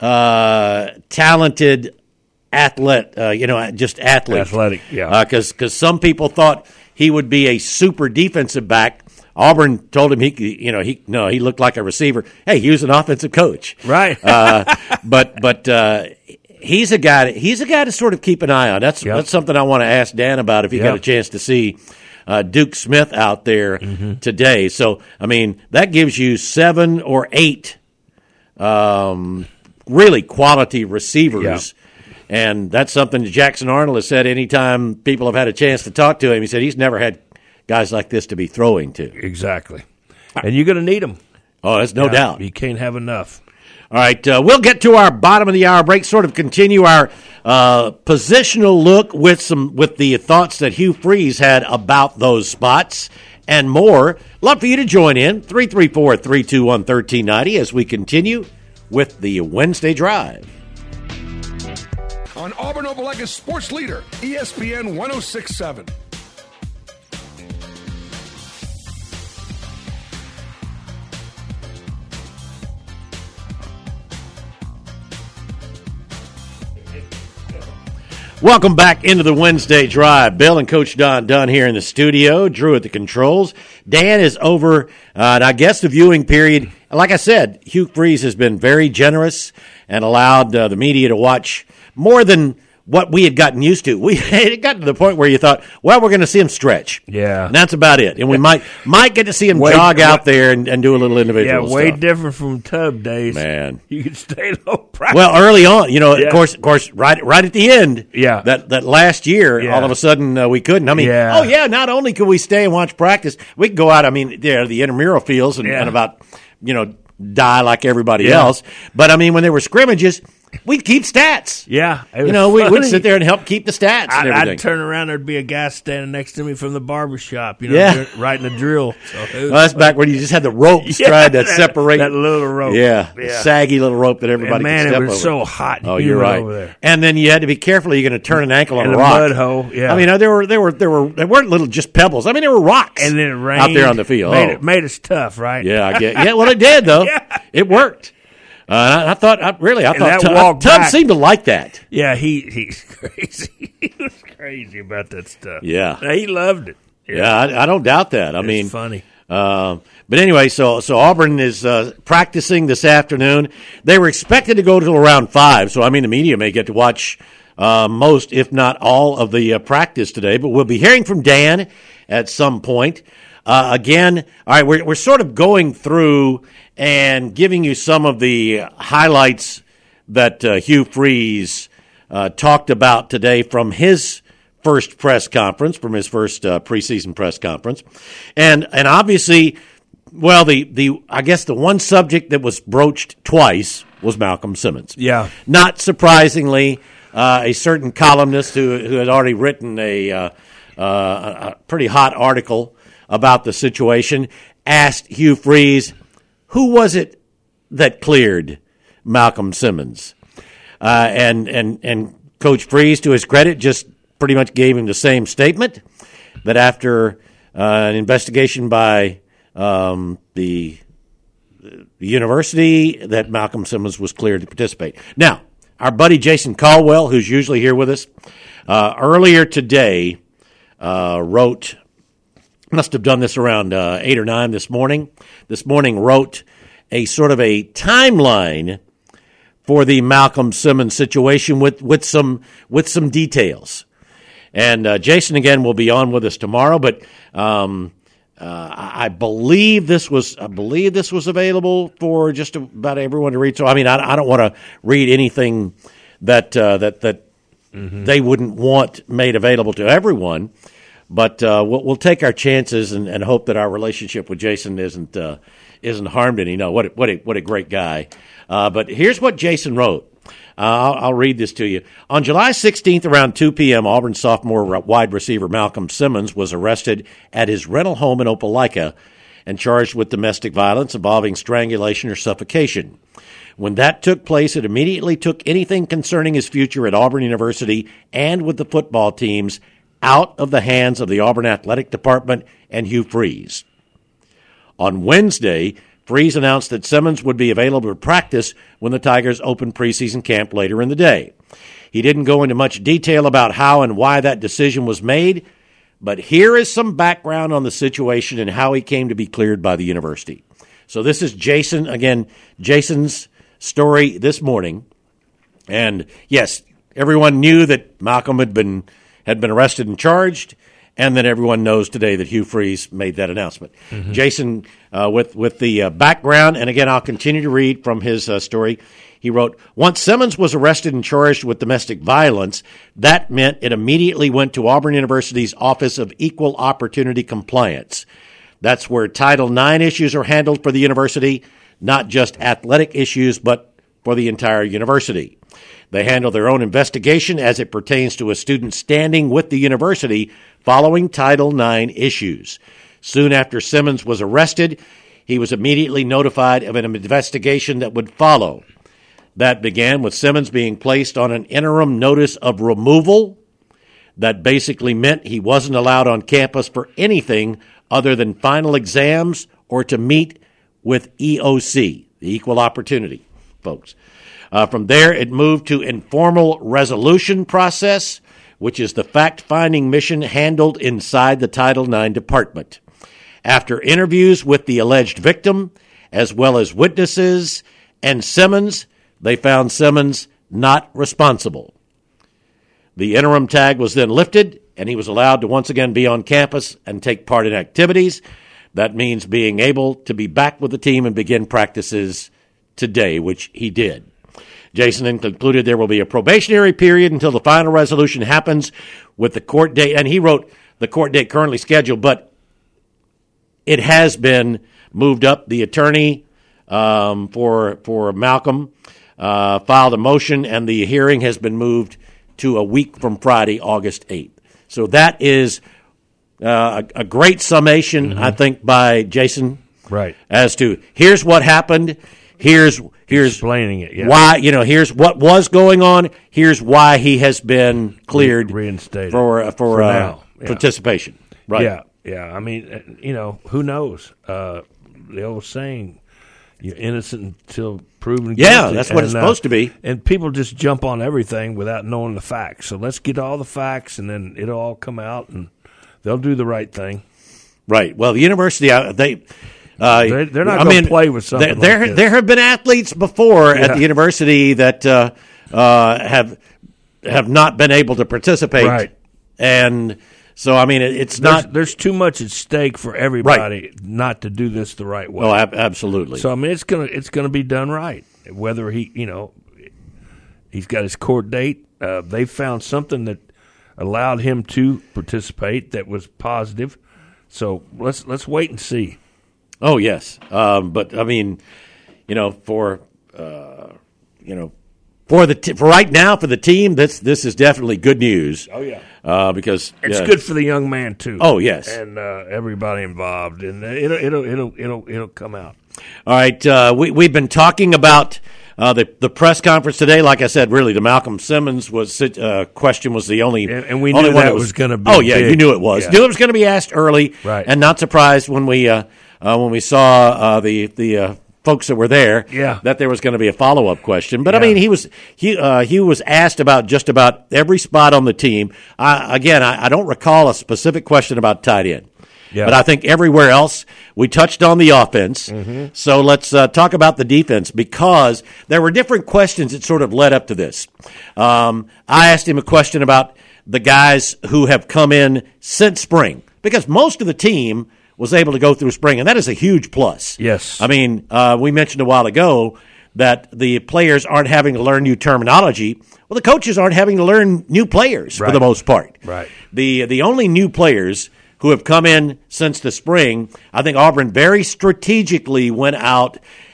uh, talented athlete, uh, you know, just athlete. Athletic, yeah. Because because some people thought he would be a super defensive back. Auburn told him he, could- you know, he no, he looked like a receiver. Hey, he was an offensive coach, Right. uh, but but uh, he's a guy. He's a guy to sort of keep an eye on. That's Yep. that's something I want to ask Dan about if he got Yep. a chance to see uh, Duke Smith out there Mm-hmm. today. So I mean, that gives you seven or eight um, really quality receivers. And that's something that Jackson Arnold has said anytime people have had a chance to talk to him. He said he's never had guys like this to be throwing to. Exactly. And you're going to need them. Oh, there's no doubt. You can't have enough. All right, uh, we'll get to our bottom of the hour break, sort of continue our uh, positional look with some with the thoughts that Hugh Freeze had about those spots and more. Love for you to join in, three three four, three two one, one three nine zero, as we continue with the Wednesday Drive. On Auburn Opelika's sports leader, E S P N one oh six point seven. Welcome back into the Wednesday Drive. Bill and Coach Don Dunn here in the studio. Drew at the controls. Dan is over, uh, and I guess the viewing period. Like I said, Hugh Freeze has been very generous and allowed uh, the media to watch more than what we had gotten used to. We it got to the point where you thought, well, we're going to see him stretch. Yeah. And that's about it. And we might might get to see him Way- jog out way- there and, and do a little Yeah, individual way stuff. different from Tub days. Man. You can stay low practice. Well, early on, you know, Yeah. of course, of course, right, right at the end, Yeah. that that last year, Yeah. all of a sudden uh, we couldn't. I mean, Yeah. oh yeah, not only could we stay and watch practice, we could go out. I mean, there the intramural fields and, Yeah. and about you know die like everybody Yeah. else. But I mean, when there were scrimmages, we'd keep stats. yeah. it You was know, we, we'd funny. sit there and help keep the stats and I'd, everything. I'd turn around, there'd be a guy standing next to me from the barber shop, you know, Yeah. doing- writing a drill. So it was Well, that's back when you just had the ropes Yeah, trying to that- separate that little rope. Yeah, the Yeah. saggy little rope that everybody And man, could step it was over. so hot. Oh, you you're know, right. over there. And then you had to be careful. You're going to turn an ankle on And a a rock. mud hole, yeah. I mean, there were there were there were there weren't little just pebbles. I mean, there were rocks. And then it rained. out there on the field. Made, Oh. it, made us tough, right? Yeah, I get. Yeah, well, it did though. Yeah. It worked. Uh, I, I thought, I, really, I And thought that Tub, walk Tub back- seemed to like that. Yeah, he he's crazy. he was crazy about that stuff. Yeah. Now, he loved it. Yeah, I, I don't doubt that. I It's mean, funny. Um, but anyway, so so Auburn is uh, practicing this afternoon. They were expected to go till around five, so I mean the media may get to watch uh, most, if not all, of the uh, practice today. But we'll be hearing from Dan at some point. Uh, again, all right, we're, we're sort of going through and giving you some of the highlights that uh, Hugh Freeze uh, talked about today from his first press conference, from his first uh, preseason press conference. And and obviously, well, the, the I guess the one subject that was broached twice was Malcolm Simmons. Yeah. Not surprisingly, uh, a certain columnist who, who had already written a, uh, uh, a pretty hot article about the situation asked Hugh Freeze, who was it that cleared Malcolm Simmons? Uh, and, and, and Coach Freeze, to his credit, just pretty much gave him the same statement, that after uh, an investigation by um, the, the university, that Malcolm Simmons was cleared to participate. Now, our buddy Jason Caldwell, who's usually here with us, uh, earlier today uh, wrote, must have done this around uh, eight or nine this morning, this morning wrote a sort of a timeline for the Malcolm Simmons situation with, with some with some details. And uh, Jason, again, will be on with us tomorrow, but um, uh, I believe this was I believe this was available for just about everyone to read. So, I mean, I, I don't want to read anything that uh, that that mm-hmm. they wouldn't want made available to everyone. But uh, we'll, we'll take our chances and, and hope that our relationship with Jason isn't uh, isn't harmed any. No, what a, what a, what a great guy. Uh, but here's what Jason wrote. Uh, I'll, I'll read this to you. On July sixteenth, around two p.m., Auburn sophomore wide receiver Malcolm Simmons was arrested at his rental home in Opelika and charged with domestic violence involving strangulation or suffocation. When that took place, it immediately took anything concerning his future at Auburn University and with the football teams out of the hands of the Auburn Athletic Department and Hugh Freeze. On Wednesday, Freeze announced that Simmons would be available to practice when the Tigers opened preseason camp later in the day. He didn't go into much detail about how and why that decision was made, but here is some background on the situation and how he came to be cleared by the university. So this is Jason, again, Jason's story this morning. And yes, everyone knew that Malcolm had been had been arrested and charged, and then everyone knows today that Hugh Freeze made that announcement. Mm-hmm. Jason, uh, with, with the uh, background, and again, I'll continue to read from his uh, story. He wrote, once Simmons was arrested and charged with domestic violence, that meant it immediately went to Auburn University's Office of Equal Opportunity Compliance. That's where Title nine issues are handled for the university, not just athletic issues, but for the entire university. They handle their own investigation as it pertains to a student standing with the university following Title nine issues. Soon after Simmons was arrested, he was immediately notified of an investigation that would follow. That began with Simmons being placed on an interim notice of removal. That basically meant he wasn't allowed on campus for anything other than final exams or to meet with E O C, the Equal Opportunity folks. Uh, from there, it moved to informal resolution process, which is the fact-finding mission handled inside the Title nine department. After interviews with the alleged victim, as well as witnesses and Simmons, they found Simmons not responsible. The interim tag was then lifted, and he was allowed to once again be on campus and take part in activities. That means being able to be back with the team and begin practices today, which he did. Jason then concluded there will be a probationary period until the final resolution happens with the court date. And he wrote the court date currently scheduled, but it has been moved up. The attorney um, for for Malcolm uh, filed a motion, and the hearing has been moved to a week from Friday, August eighth. So that is uh, a, a great summation, mm-hmm. I think, by Jason. Right. As to here's what happened. Here's here's explaining it. Yeah. Why you know here's what was going on. Here's why he has been cleared reinstated for uh, for, for uh, yeah. participation. Right? Yeah, yeah. I mean, you know, who knows? Uh, the old saying, "You're innocent until proven guilty." Yeah, that's what and, it's supposed uh, to be. And people just jump on everything without knowing the facts. So let's get all the facts, and then it'll all come out, and they'll do the right thing. Right. Well, the university uh, they. Uh, they're, they're not going to play with something there, like this. There have been athletes before yeah. at the university that uh, uh, have have not been able to participate. Right. And so, I mean, it, it's there's, not. There's too much at stake for everybody right. not to do this the right way. Oh, ab- absolutely. So, I mean, it's gonna it's gonna be done right. Whether he, you know, he's got his court date. Uh, they found something that allowed him to participate that was positive. So let's let's wait and see. Oh yes, um, but I mean, you know, for uh, you know, for the t- for right now for the team, this this is definitely good news. Oh yeah, uh, because it's uh, good for the young man too. Oh yes, and uh, everybody involved, and it'll it'll it'll it'll it'll come out. All right, uh, we we've been talking about. Uh, the the press conference today, like I said, really the Malcolm Simmons was uh, question was the only, and, and we only knew one that, that was, was going to be. Oh yeah, big. you knew it was. Yeah. Knew it was going to be asked early, right? And not surprised when we uh, uh, when we saw uh, the the uh, folks that were there, yeah. that there was going to be a follow up question. But yeah. I mean, he was he uh, he was asked about just about every spot on the team. I, again, I, I don't recall a specific question about tight end. Yeah. But I think everywhere else, we touched on the offense. Mm-hmm. So let's uh, talk about the defense because there were different questions that sort of led up to this. Um, I asked him a question about the guys who have come in since spring because most of the team was able to go through spring, and that is a huge plus. Yes. I mean, uh, we mentioned a while ago that the players aren't having to learn new terminology. Well, the coaches aren't having to learn new players right. for the most part. Right. The, the only new players who have come in since the spring, I think Auburn very strategically went out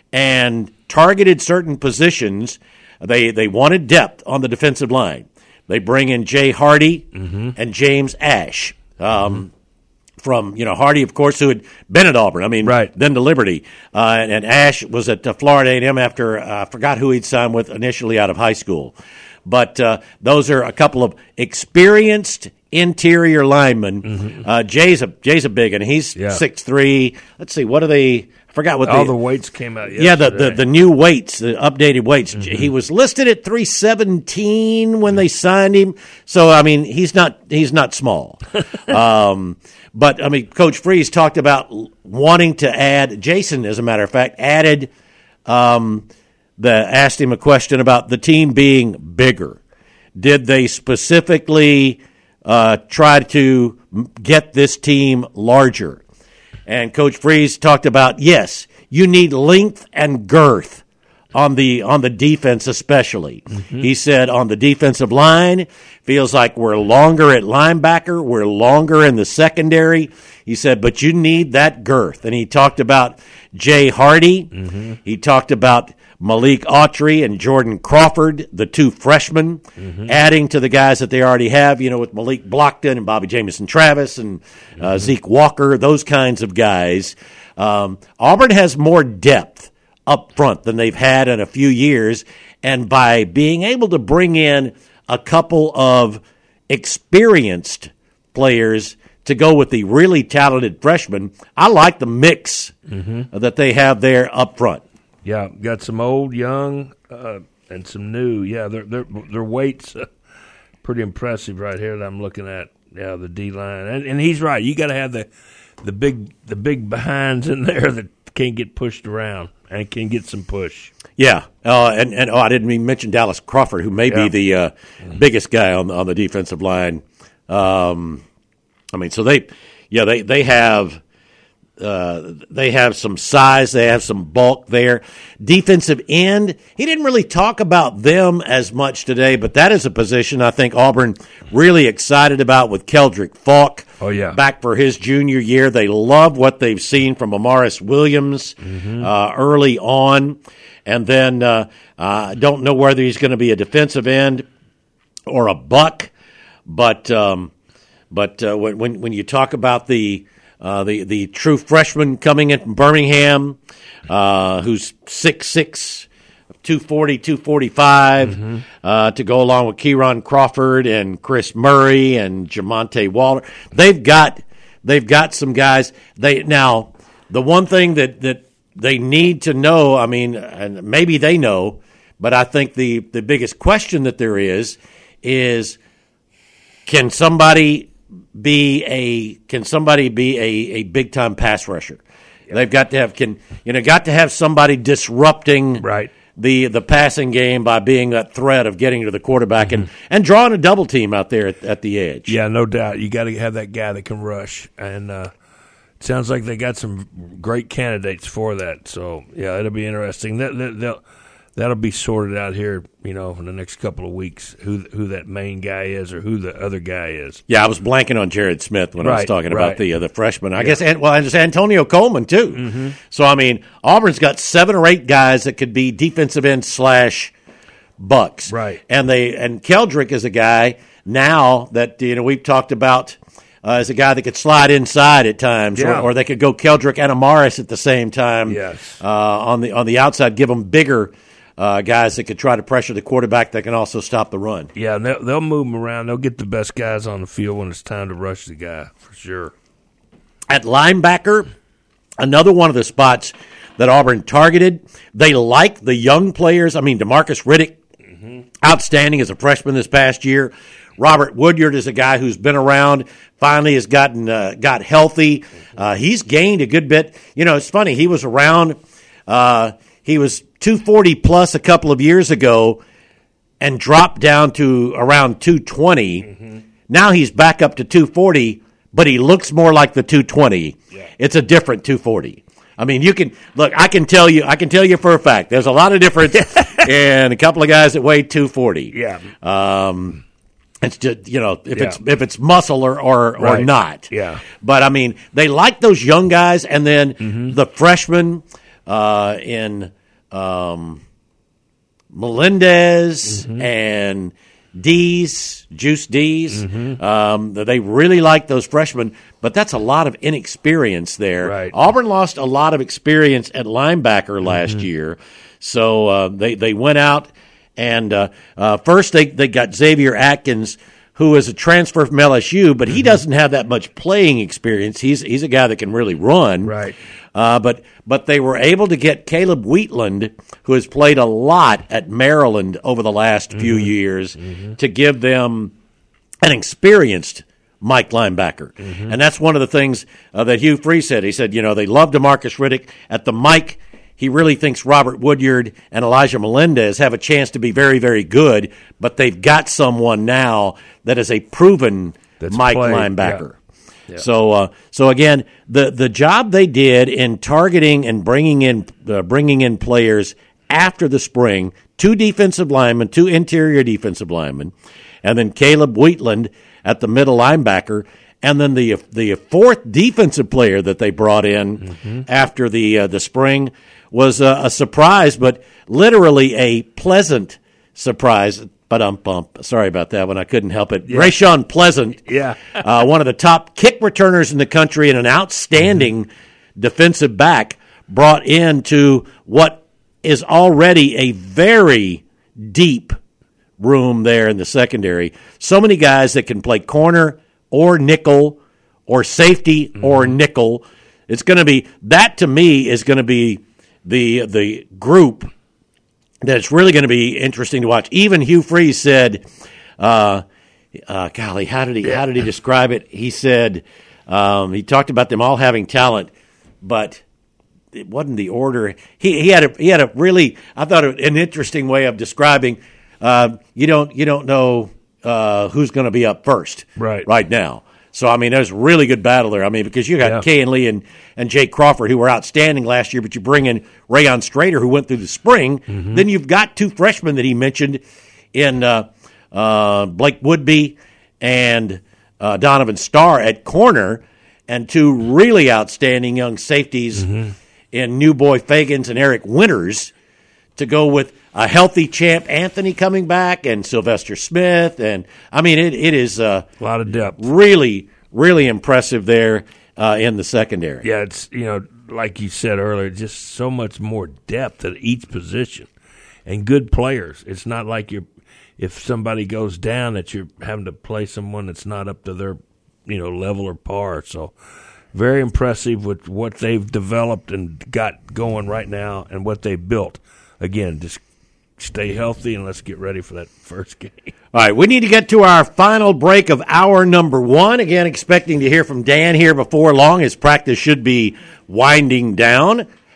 and targeted certain positions. They they wanted depth on the defensive line. They bring in Jay Hardy mm-hmm. and James Ash. Um, mm-hmm. From, you know, Hardy, of course, who had been at Auburn. I mean, right. then to Liberty. Uh, and, and Ash was at uh, Florida A and M after, uh, I forgot who he'd signed with initially out of high school. But uh, those are a couple of experienced interior linemen. Mm-hmm. Uh, Jay's a Jay's a big, and he's yeah. six three. Let's see, what are they? I forgot what all they, the weights came out. Yesterday. Yeah, the, the the new weights, the updated weights. Mm-hmm. He was listed at three seventeen when they signed him. So I mean, he's not he's not small. um, but I mean, Coach Freeze talked about wanting to add. Jason, as a matter of fact, added. Um, the asked him a question about the team being bigger. Did they specifically uh, try to get this team larger? And Coach Freeze talked about, yes, you need length and girth on the on the defense especially. Mm-hmm. He said on the defensive line, feels like we're longer at linebacker, we're longer in the secondary. He said, but you need that girth. And he talked about Jay Hardy. Mm-hmm. He talked about Malik Autry and Jordan Crawford, the two freshmen, mm-hmm. adding to the guys that they already have, you know, with Malik Blockton and Bobby Jamison Travis and uh, mm-hmm. Zeke Walker, those kinds of guys. Um, Auburn has more depth up front than they've had in a few years, and by being able to bring in a couple of experienced players to go with the really talented freshmen, I like the mix mm-hmm. that they have there up front. Yeah, got some old, young, uh, and some new. Yeah, their their their weights uh, pretty impressive right here that I'm looking at. Yeah, the D line, and and he's right. You got to have the the big the big behinds in there that can't get pushed around and can get some push. Yeah, uh, and and oh, I didn't even mention Dallas Crawford, who may yeah. be the uh, mm-hmm. biggest guy on on the defensive line. Um, I mean, so they, yeah, they they have. Uh, they have some size. They have some bulk there. Defensive end, he didn't really talk about them as much today, but that is a position I think Auburn really excited about with Keldrick Falk. Oh, yeah. Back for his junior year. They love what they've seen from Amaris Williams mm-hmm. uh, early on. And then uh, I uh, don't know whether he's going to be a defensive end or a buck, but um, but uh, when, when when you talk about the Uh, the the true freshman coming in from Birmingham, uh, who's six six, two forty, two forty-five, mm-hmm. uh, to go along with Kieron Crawford and Chris Murray and Jamonte Waller. They've got they've got some guys. They now the one thing that, that they need to know, I mean, and maybe they know, but I think the, the biggest question that there is is can somebody be a can somebody be a, a big time pass rusher? Yep. They've got to have can you know got to have somebody disrupting right. the the passing game by being that threat of getting to the quarterback mm-hmm. and, and drawing a double team out there at, at the edge. Yeah, no doubt. You got to have that guy that can rush, and uh, it sounds like they got some great candidates for that. So yeah, it'll be interesting. That, that, they'll, that'll be sorted out here, you know, in the next couple of weeks. Who who that main guy is, or who the other guy is. Yeah, I was blanking on Jared Smith when right, I was talking right. about the uh, the freshman. I yeah. guess, and, well, and it's Antonio Coleman too. Mm-hmm. So I mean, Auburn's got seven or eight guys that could be defensive end slash bucks. Right, and they and Keldrick is a guy now that you know we've talked about. Uh, as a guy that could slide inside at times, yeah. or, or they could go Keldrick and Amaris at the same time. Yes. Uh, on the on the outside, give them bigger uh, guys that could try to pressure the quarterback that can also stop the run. Yeah, they'll, they'll move them around. They'll get the best guys on the field when it's time to rush the guy, for sure. At linebacker, another one of the spots that Auburn targeted. They like the young players. I mean, DeMarcus Riddick, mm-hmm. outstanding as a freshman this past year. Robert Woodyard is a guy who's been around, finally has gotten uh, got healthy. Uh, he's gained a good bit. You know, it's funny. He was around. Uh, he was two forty plus a couple of years ago, and dropped down to around two twenty. Mm-hmm. Now he's back up to two forty, but he looks more like the two twenty. Yeah. It's a different two forty. I mean, you can look. I can tell you. I can tell you for a fact. There's a lot of difference in a couple of guys that weigh two forty. Yeah. Um, It's just, you know, if yeah. it's if it's muscle or or, right. or not. Yeah. But I mean, they like those young guys, and then mm-hmm. the freshmen uh, in um, Melendez mm-hmm. and D's, Juice D's. Mm-hmm. Um, they really like those freshmen, but that's a lot of inexperience there. Right. Auburn lost a lot of experience at linebacker last mm-hmm. year, so uh, they they went out. And uh, uh, first they, they got Xavier Atkins, who is a transfer from L S U, but he mm-hmm. doesn't have that much playing experience. He's he's a guy that can really run. Right. Uh, but but they were able to get Caleb Wheatland, who has played a lot at Maryland over the last mm-hmm. few years, mm-hmm. to give them an experienced Mike linebacker. Mm-hmm. And that's one of the things uh, that Hugh Freeze said. He said, you know, they love DeMarcus Riddick. At the Mike, he really thinks Robert Woodyard and Elijah Melendez have a chance to be very, very good, but they've got someone now that is a proven That's Mike played. linebacker. Yeah. Yeah. So, uh, so again, the the job they did in targeting and bringing in uh, bringing in players after the spring, two defensive linemen, two interior defensive linemen, and then Caleb Wheatland at the middle linebacker. And then the the fourth defensive player that they brought in mm-hmm. after the uh, the spring was a, a surprise, but literally a pleasant surprise. But um, bump. Sorry about that one. I couldn't help it. Yeah. Rayshawn Pleasant, yeah, uh, one of the top kick returners in the country and an outstanding mm-hmm. defensive back, brought into what is already a very deep room there in the secondary. So many guys that can play corner or nickel, or safety, mm-hmm. or nickel. It's going to be that to me is going to be the the group that's really going to be interesting to watch. Even Hugh Freeze said, uh, uh, "Golly, how did he yeah. how did he describe it?" He said um, he talked about them all having talent, but it wasn't the order. He he had a he had a really I thought an interesting way of describing. Uh, you don't you don't know. Uh, who's going to be up first right. right now. So, I mean, there's a really good battle there. I mean, because you got yeah. Kay and Lee and, and Jake Crawford, who were outstanding last year, but you bring in Rayon Strader, who went through the spring. Mm-hmm. Then you've got two freshmen that he mentioned in uh, uh, Blake Woodby and uh, Donovan Starr at corner, and two really outstanding young safeties mm-hmm. in New Boy Fagans and Eric Winters to go with a healthy Champ Anthony coming back and Sylvester Smith. And, I mean, it, it is uh, a lot of depth. Really, really impressive there uh, in the secondary. Yeah, it's, you know, like you said earlier, just so much more depth at each position and good players. It's not like you're, if somebody goes down that you're having to play someone that's not up to their, you know, level or par. So very impressive with what they've developed and got going right now and what they've built. Again, just stay healthy, and let's get ready for that first game. All right, we need to get to our final break of hour number one. Again, expecting to hear from Dan here before long. His practice should be winding down.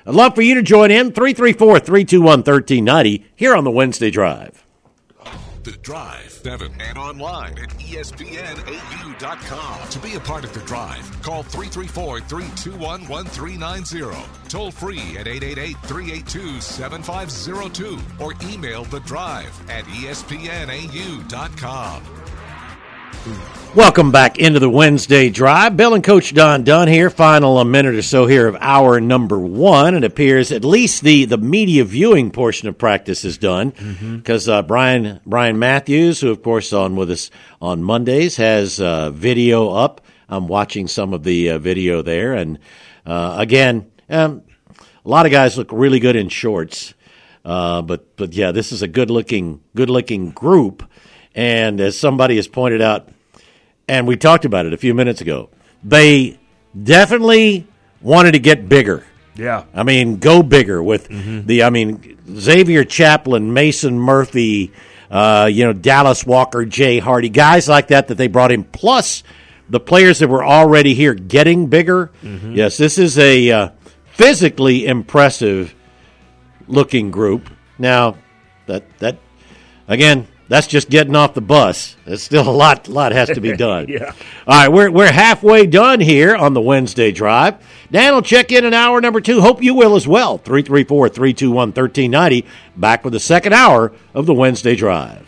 I'd love for you to join in, three three four, three two one, one three nine zero here on the Wednesday Drive. The Drive, seven, and online at E S P N A U dot com. To be a part of The Drive, call three three four, three two one, one three nine zero. Toll free at eight eight eight, three eight two, seven five zero two or email The Drive at E S P N A U dot com. Welcome back into the Wednesday Drive. Bill and Coach Don Dunn here. Final a minute or so here of hour number one. It appears at least the, the media viewing portion of practice is done because mm-hmm. uh, Brian Brian Matthews, who of course is on with us on Mondays, has uh, video up. I'm watching some of the uh, video there, and uh, again, um, a lot of guys look really good in shorts. Uh, but but yeah, this is a good looking good looking group. And as somebody has pointed out, and we talked about it a few minutes ago, they definitely wanted to get bigger. Yeah. I mean, go bigger with mm-hmm. the, I mean, Xavier Chaplin, Mason Murphy, uh, you know, Dallas Walker, Jay Hardy, guys like that that they brought in, plus the players that were already here getting bigger. Mm-hmm. Yes, this is a uh, physically impressive looking group. Now, that, that again, that's just getting off the bus. There's still a lot, lot has to be done. Yeah. All right, we're we're halfway done here on the Wednesday Drive. Dan will check in in hour number two. Hope you will as well. three three four, three two one, one three nine zero. Back with the second hour of the Wednesday Drive.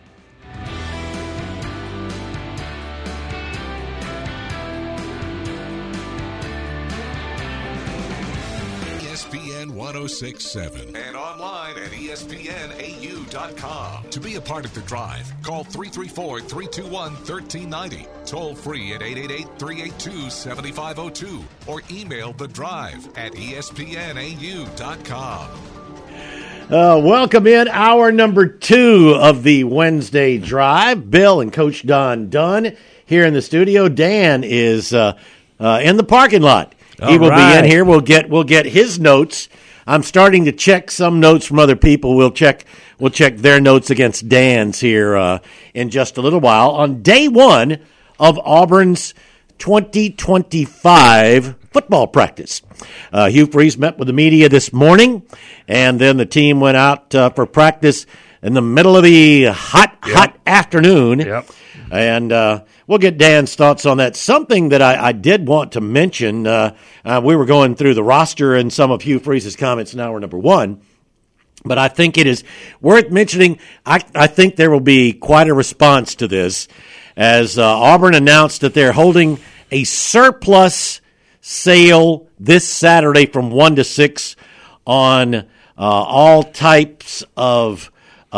E S P N one oh six point seven and online at E S P N A U dot com. To be a part of The Drive, call three three four, three two one, one three nine zero. Toll free at eight eight eight, three eight two, seven five zero two or email The Drive at E S P N A U dot com. Uh, welcome in hour number two of the Wednesday Drive. Bill and Coach Don Dunn here in the studio. Dan is uh, uh, in the parking lot. He All will right. be in here. We'll get we'll get his notes. I'm starting to check some notes from other people. We'll check we'll check their notes against Dan's here uh, in just a little while on day one of Auburn's twenty twenty-five football practice. Uh, Hugh Freeze met with the media this morning, and then the team went out uh, for practice in the middle of the hot, Yep. hot afternoon. Yep. And uh, we'll get Dan's thoughts on that. Something that I, I did want to mention, uh, uh, we were going through the roster and some of Hugh Freeze's comments in hour number one, but I think it is worth mentioning. I, I think there will be quite a response to this as uh, Auburn announced that they're holding a surplus sale this Saturday from one to six on uh, all types of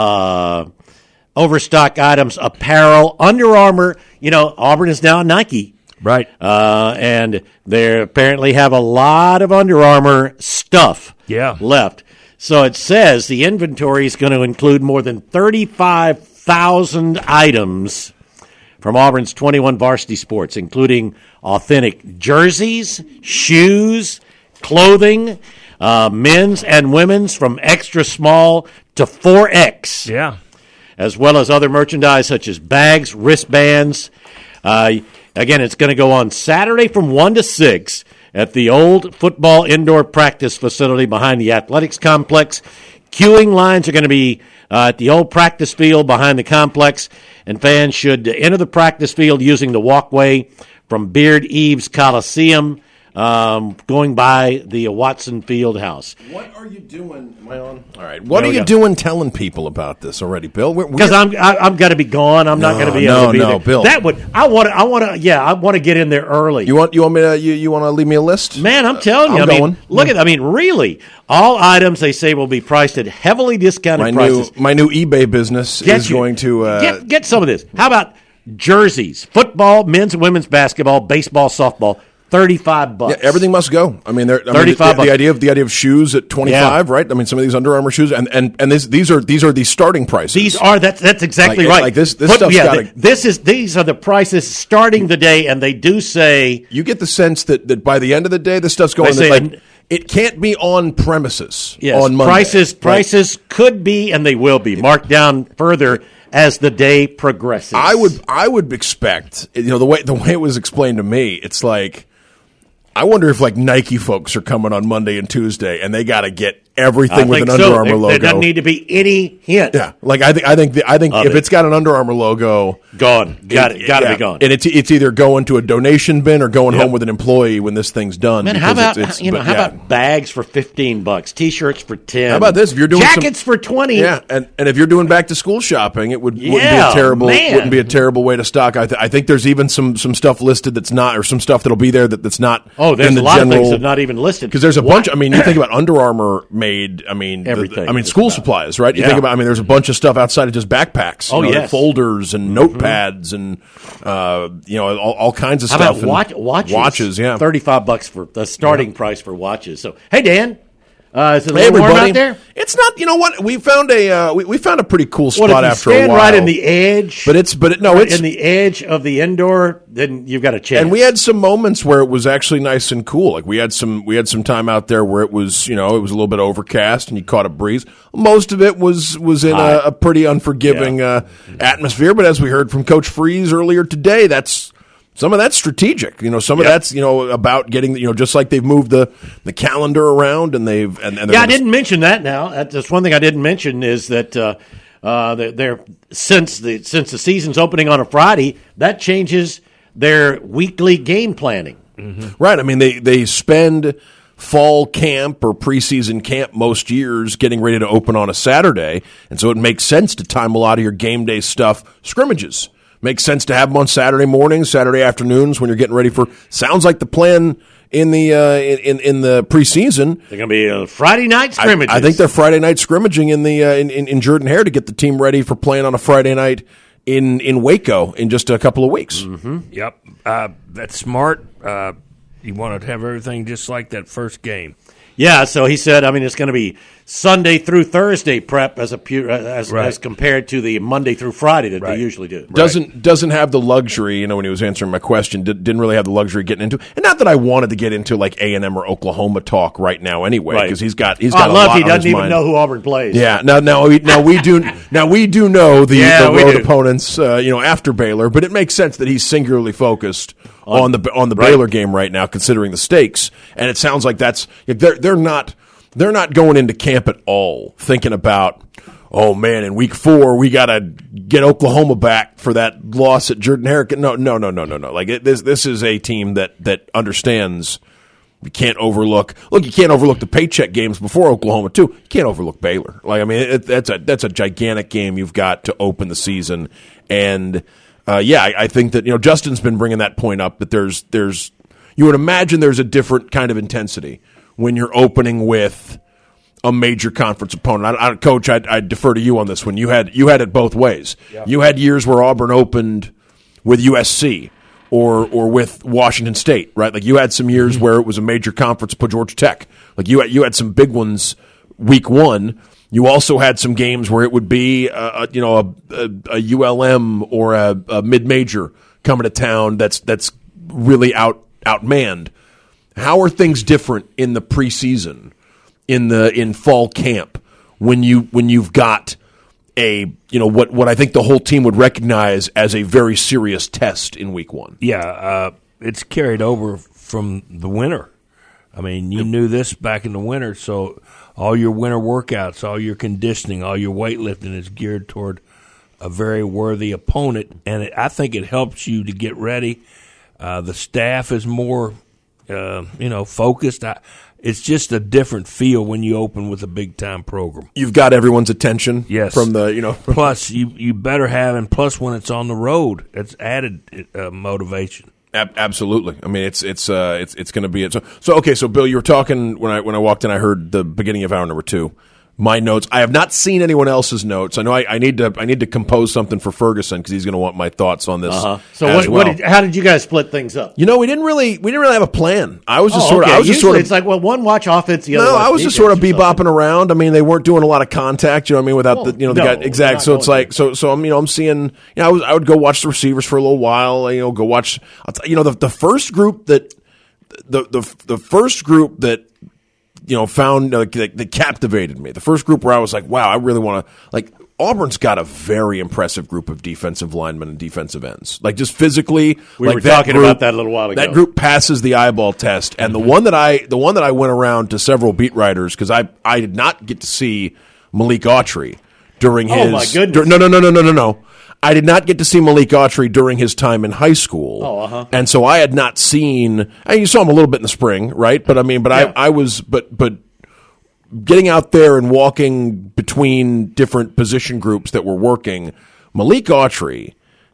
uh overstock items, apparel, Under Armour. You know, Auburn is now Nike. Right. Uh, and they apparently have a lot of Under Armour stuff Yeah. left. So it says the inventory is going to include more than thirty-five thousand items from Auburn's twenty-one varsity sports, including authentic jerseys, shoes, clothing, uh, men's and women's from extra small to four X. Yeah. As well as other merchandise such as bags, wristbands. Uh, again, it's going to go on Saturday from one to six at the old football indoor practice facility behind the athletics complex. Queuing lines are going to be uh, at the old practice field behind the complex, and fans should enter the practice field using the walkway from Beard Eaves Coliseum, um, going by the Watson Field House. What are you doing? Am I on? All right. What There are we you go. doing telling people about this already, Bill? We're- we're- Because I'm I, I'm going to be gone. I'm not No, going to be no, able to be no, there. Bill. That would I want to I want to yeah I want to get in there early. you want you want me to you, you want to leave me a list? Man, I'm telling you. I'm I mean, going. look at I mean, really, all items they say will be priced at heavily discounted my prices. new my new eBay business Get is you- going to uh, get get some of this. How about jerseys, football, men's and women's basketball, baseball, softball, thirty-five bucks. yeah, everything must go. I mean, there- I mean, thirty-five the, the bucks. idea of the idea of shoes at twenty-five, Yeah. right? I mean, some of these Under Armour shoes, and and and this, these are these are the starting prices. These are that's that's exactly Like- right. like this- this Foot- stuff's yeah, gotta- th- this is these are the prices starting the day, and they do say you get the sense that, that by the end of the day, this stuff's going. They say- Like, it can't be on premises yes, on Monday. prices right? prices could be and they will be marked down further as the day progresses. I would I would expect, you know, the way the way it was explained to me, it's like I wonder if like Nike folks are coming on Monday and Tuesday, and they got to get everything I with an think Under so. Armour there, logo. There doesn't need to be any hint. Yeah, like I think I think the, I think Of if it. it's got an Under Armour logo, Gone. Got it. Got to yeah, be gone. And it's it's either going to a donation bin or going Yep. home with an employee when this thing's done. Man, how because about it's, it's, you know? but, How yeah. about bags for fifteen bucks, T-shirts for ten? How about this? If you're doing some- jackets for twenty, Yeah, and, and if you're doing back to school shopping, it would wouldn't be Yeah, a terrible man. wouldn't be a terrible way to stock. I, th- I think there's even some some stuff listed that's not, or some stuff that'll be there that, that's not. Oh, there's in the a lot general, of things that are not even listed because there's a What? bunch. I mean, you think about Under Armour made. I mean, the- Everything I mean, just school about. supplies, right? You Yeah. think about. I mean, there's a bunch of stuff outside of just backpacks. Oh, you know, yes. like folders and notepads and uh, you know all, all kinds of How stuff. about and watch, watches? Watches, yeah. thirty-five bucks for the starting price for watches. So, hey Dan, uh, is it a Hey, little warm everybody! out there? It's not. You know what? We found a uh, we, we found a pretty cool spot What if you after stand a while. right in the edge? But it's but it, no, it's in the edge of the indoor, then you've got a chance. And we had some moments where it was actually nice and cool. Like we had some we had some time out there where it was, you know, it was a little bit overcast and you caught a breeze. Most of it was was in a, a pretty unforgiving uh, atmosphere. But as we heard from Coach Freeze earlier today, that's some of that's strategic. You know, some of Yep. that's, you know, about getting, you know, just like they've moved the, the calendar around and they've and, and they're Yeah, I gonna- didn't mention that. Now, that's just one thing I didn't mention is that uh, uh, they're, they're since the since the season's opening on a Friday, that changes their weekly game planning. Right. I mean, they, they spend fall camp or preseason camp most years getting ready to open on a Saturday. And so it makes sense to time a lot of your game day stuff scrimmages. Makes sense to have them on Saturday mornings, Saturday afternoons when you're getting ready for. Sounds like the plan in the uh, in in the preseason. They're going to be a Friday night I, scrimmages. I think they're Friday night scrimmaging in the uh, in, in in Jordan Hare to get the team ready for playing on a Friday night in in Waco in just a couple of weeks. Yep, uh, that's smart. Uh, you want to have everything just like that first game. Yeah, so he said, I mean, it's going to be Sunday through Thursday prep as a pu- as, Right. as compared to the Monday through Friday that Right. they usually do. Doesn't doesn't have the luxury, you know, when he was answering my question, did, didn't really have the luxury of getting into, and not that I wanted to get into like A and M or Oklahoma talk right now anyway, Right. because he's got he's Oh, I got a love lot he on doesn't his even mind. know who Auburn plays. Yeah, now now we now we do now we do know the, Yeah, the we road do. opponents, uh, you know, after Baylor, but it makes sense that he's singularly focused on, On- the on the right. Baylor game right now, considering the stakes, and it sounds like that's they're they're not they're not going into camp at all thinking about, oh man, in week four we got to get Oklahoma back for that loss at Jordan Hare. No, no, no, no, no, no. Like it, this this is a team that that understands. You can't overlook. Look, you can't overlook the paycheck games before Oklahoma too. You can't overlook Baylor. Like I mean, it, that's a that's a gigantic game you've got to open the season. And uh, yeah, I, I think that you know Justin's been bringing that point up that there's there's you would imagine there's a different kind of intensity when you're opening with a major conference opponent. I, I, Coach, I, I defer to you on this one. You had you had it both ways. You had years where Auburn opened with U S C. Or or with Washington State, right? Like you had some years where it was a major conference, put Georgia Tech. Like you had, you had some big ones week one. You also had some games where it would be a, a, you know a, a, a U L M or a, a mid major coming to town that's that's really out outmanned. How are things different in the preseason, in the in fall camp when you when you've got a you know what what I think the whole team would recognize as a very serious test in week one. Yeah, uh, it's carried over from the winter. I mean, you knew this back in the winter, so all your winter workouts, all your conditioning, all your weightlifting is geared toward a very worthy opponent, and it, I think it helps you to get ready. Uh, the staff is more, uh, you know, focused. I, it's just a different feel when you open with a big-time program. You've got everyone's attention. Yes. From the you know. Plus, you, you better have, and plus when it's on the road, it's added uh, motivation. Ab- absolutely. I mean, it's it's uh it's it's going to be it. So so okay. So Bill, you were talking when I when I walked in. I heard the beginning of hour number two. My notes. I have not seen anyone else's notes. I know I, I need to I need to compose something for Ferguson because he's going to want my thoughts on this. Uh-huh. So as what, well. what did, how did you guys split things up? You know, we didn't really we didn't really have a plan. I was just Oh, sort of okay. I was just Usually sort of it's like, well, one watch offense, the other No, watch I was just defense sort of or something. bebopping around. I mean, they weren't doing a lot of contact. You know what I mean? Without Well, the you know the no, guy exact. not So it's going like so so I'm you know I'm seeing you know I was I would go watch the receivers for a little while. You know, go watch. I'll t- you know the the first group that the the the first group that you know found uh, that, that captivated me. The first group where I was like, wow, I really want to like. Auburn's got a very impressive group of defensive linemen and defensive ends. Like just physically, we like were that talking group, about that a little while ago. That group passes the eyeball test, and mm-hmm. the one that I the one that I went around to several beat writers because I I did not get to see Malik Autry during his. Oh my goodness! Dur- no no no no no no no. I did not get to see Malik Autry during his time in high school. Oh, uh-huh. And so I had not seen. And you saw him a little bit in the spring, right? But I mean, but yeah. I I was but but. Getting out there and walking between different position groups that were working, Malik Autry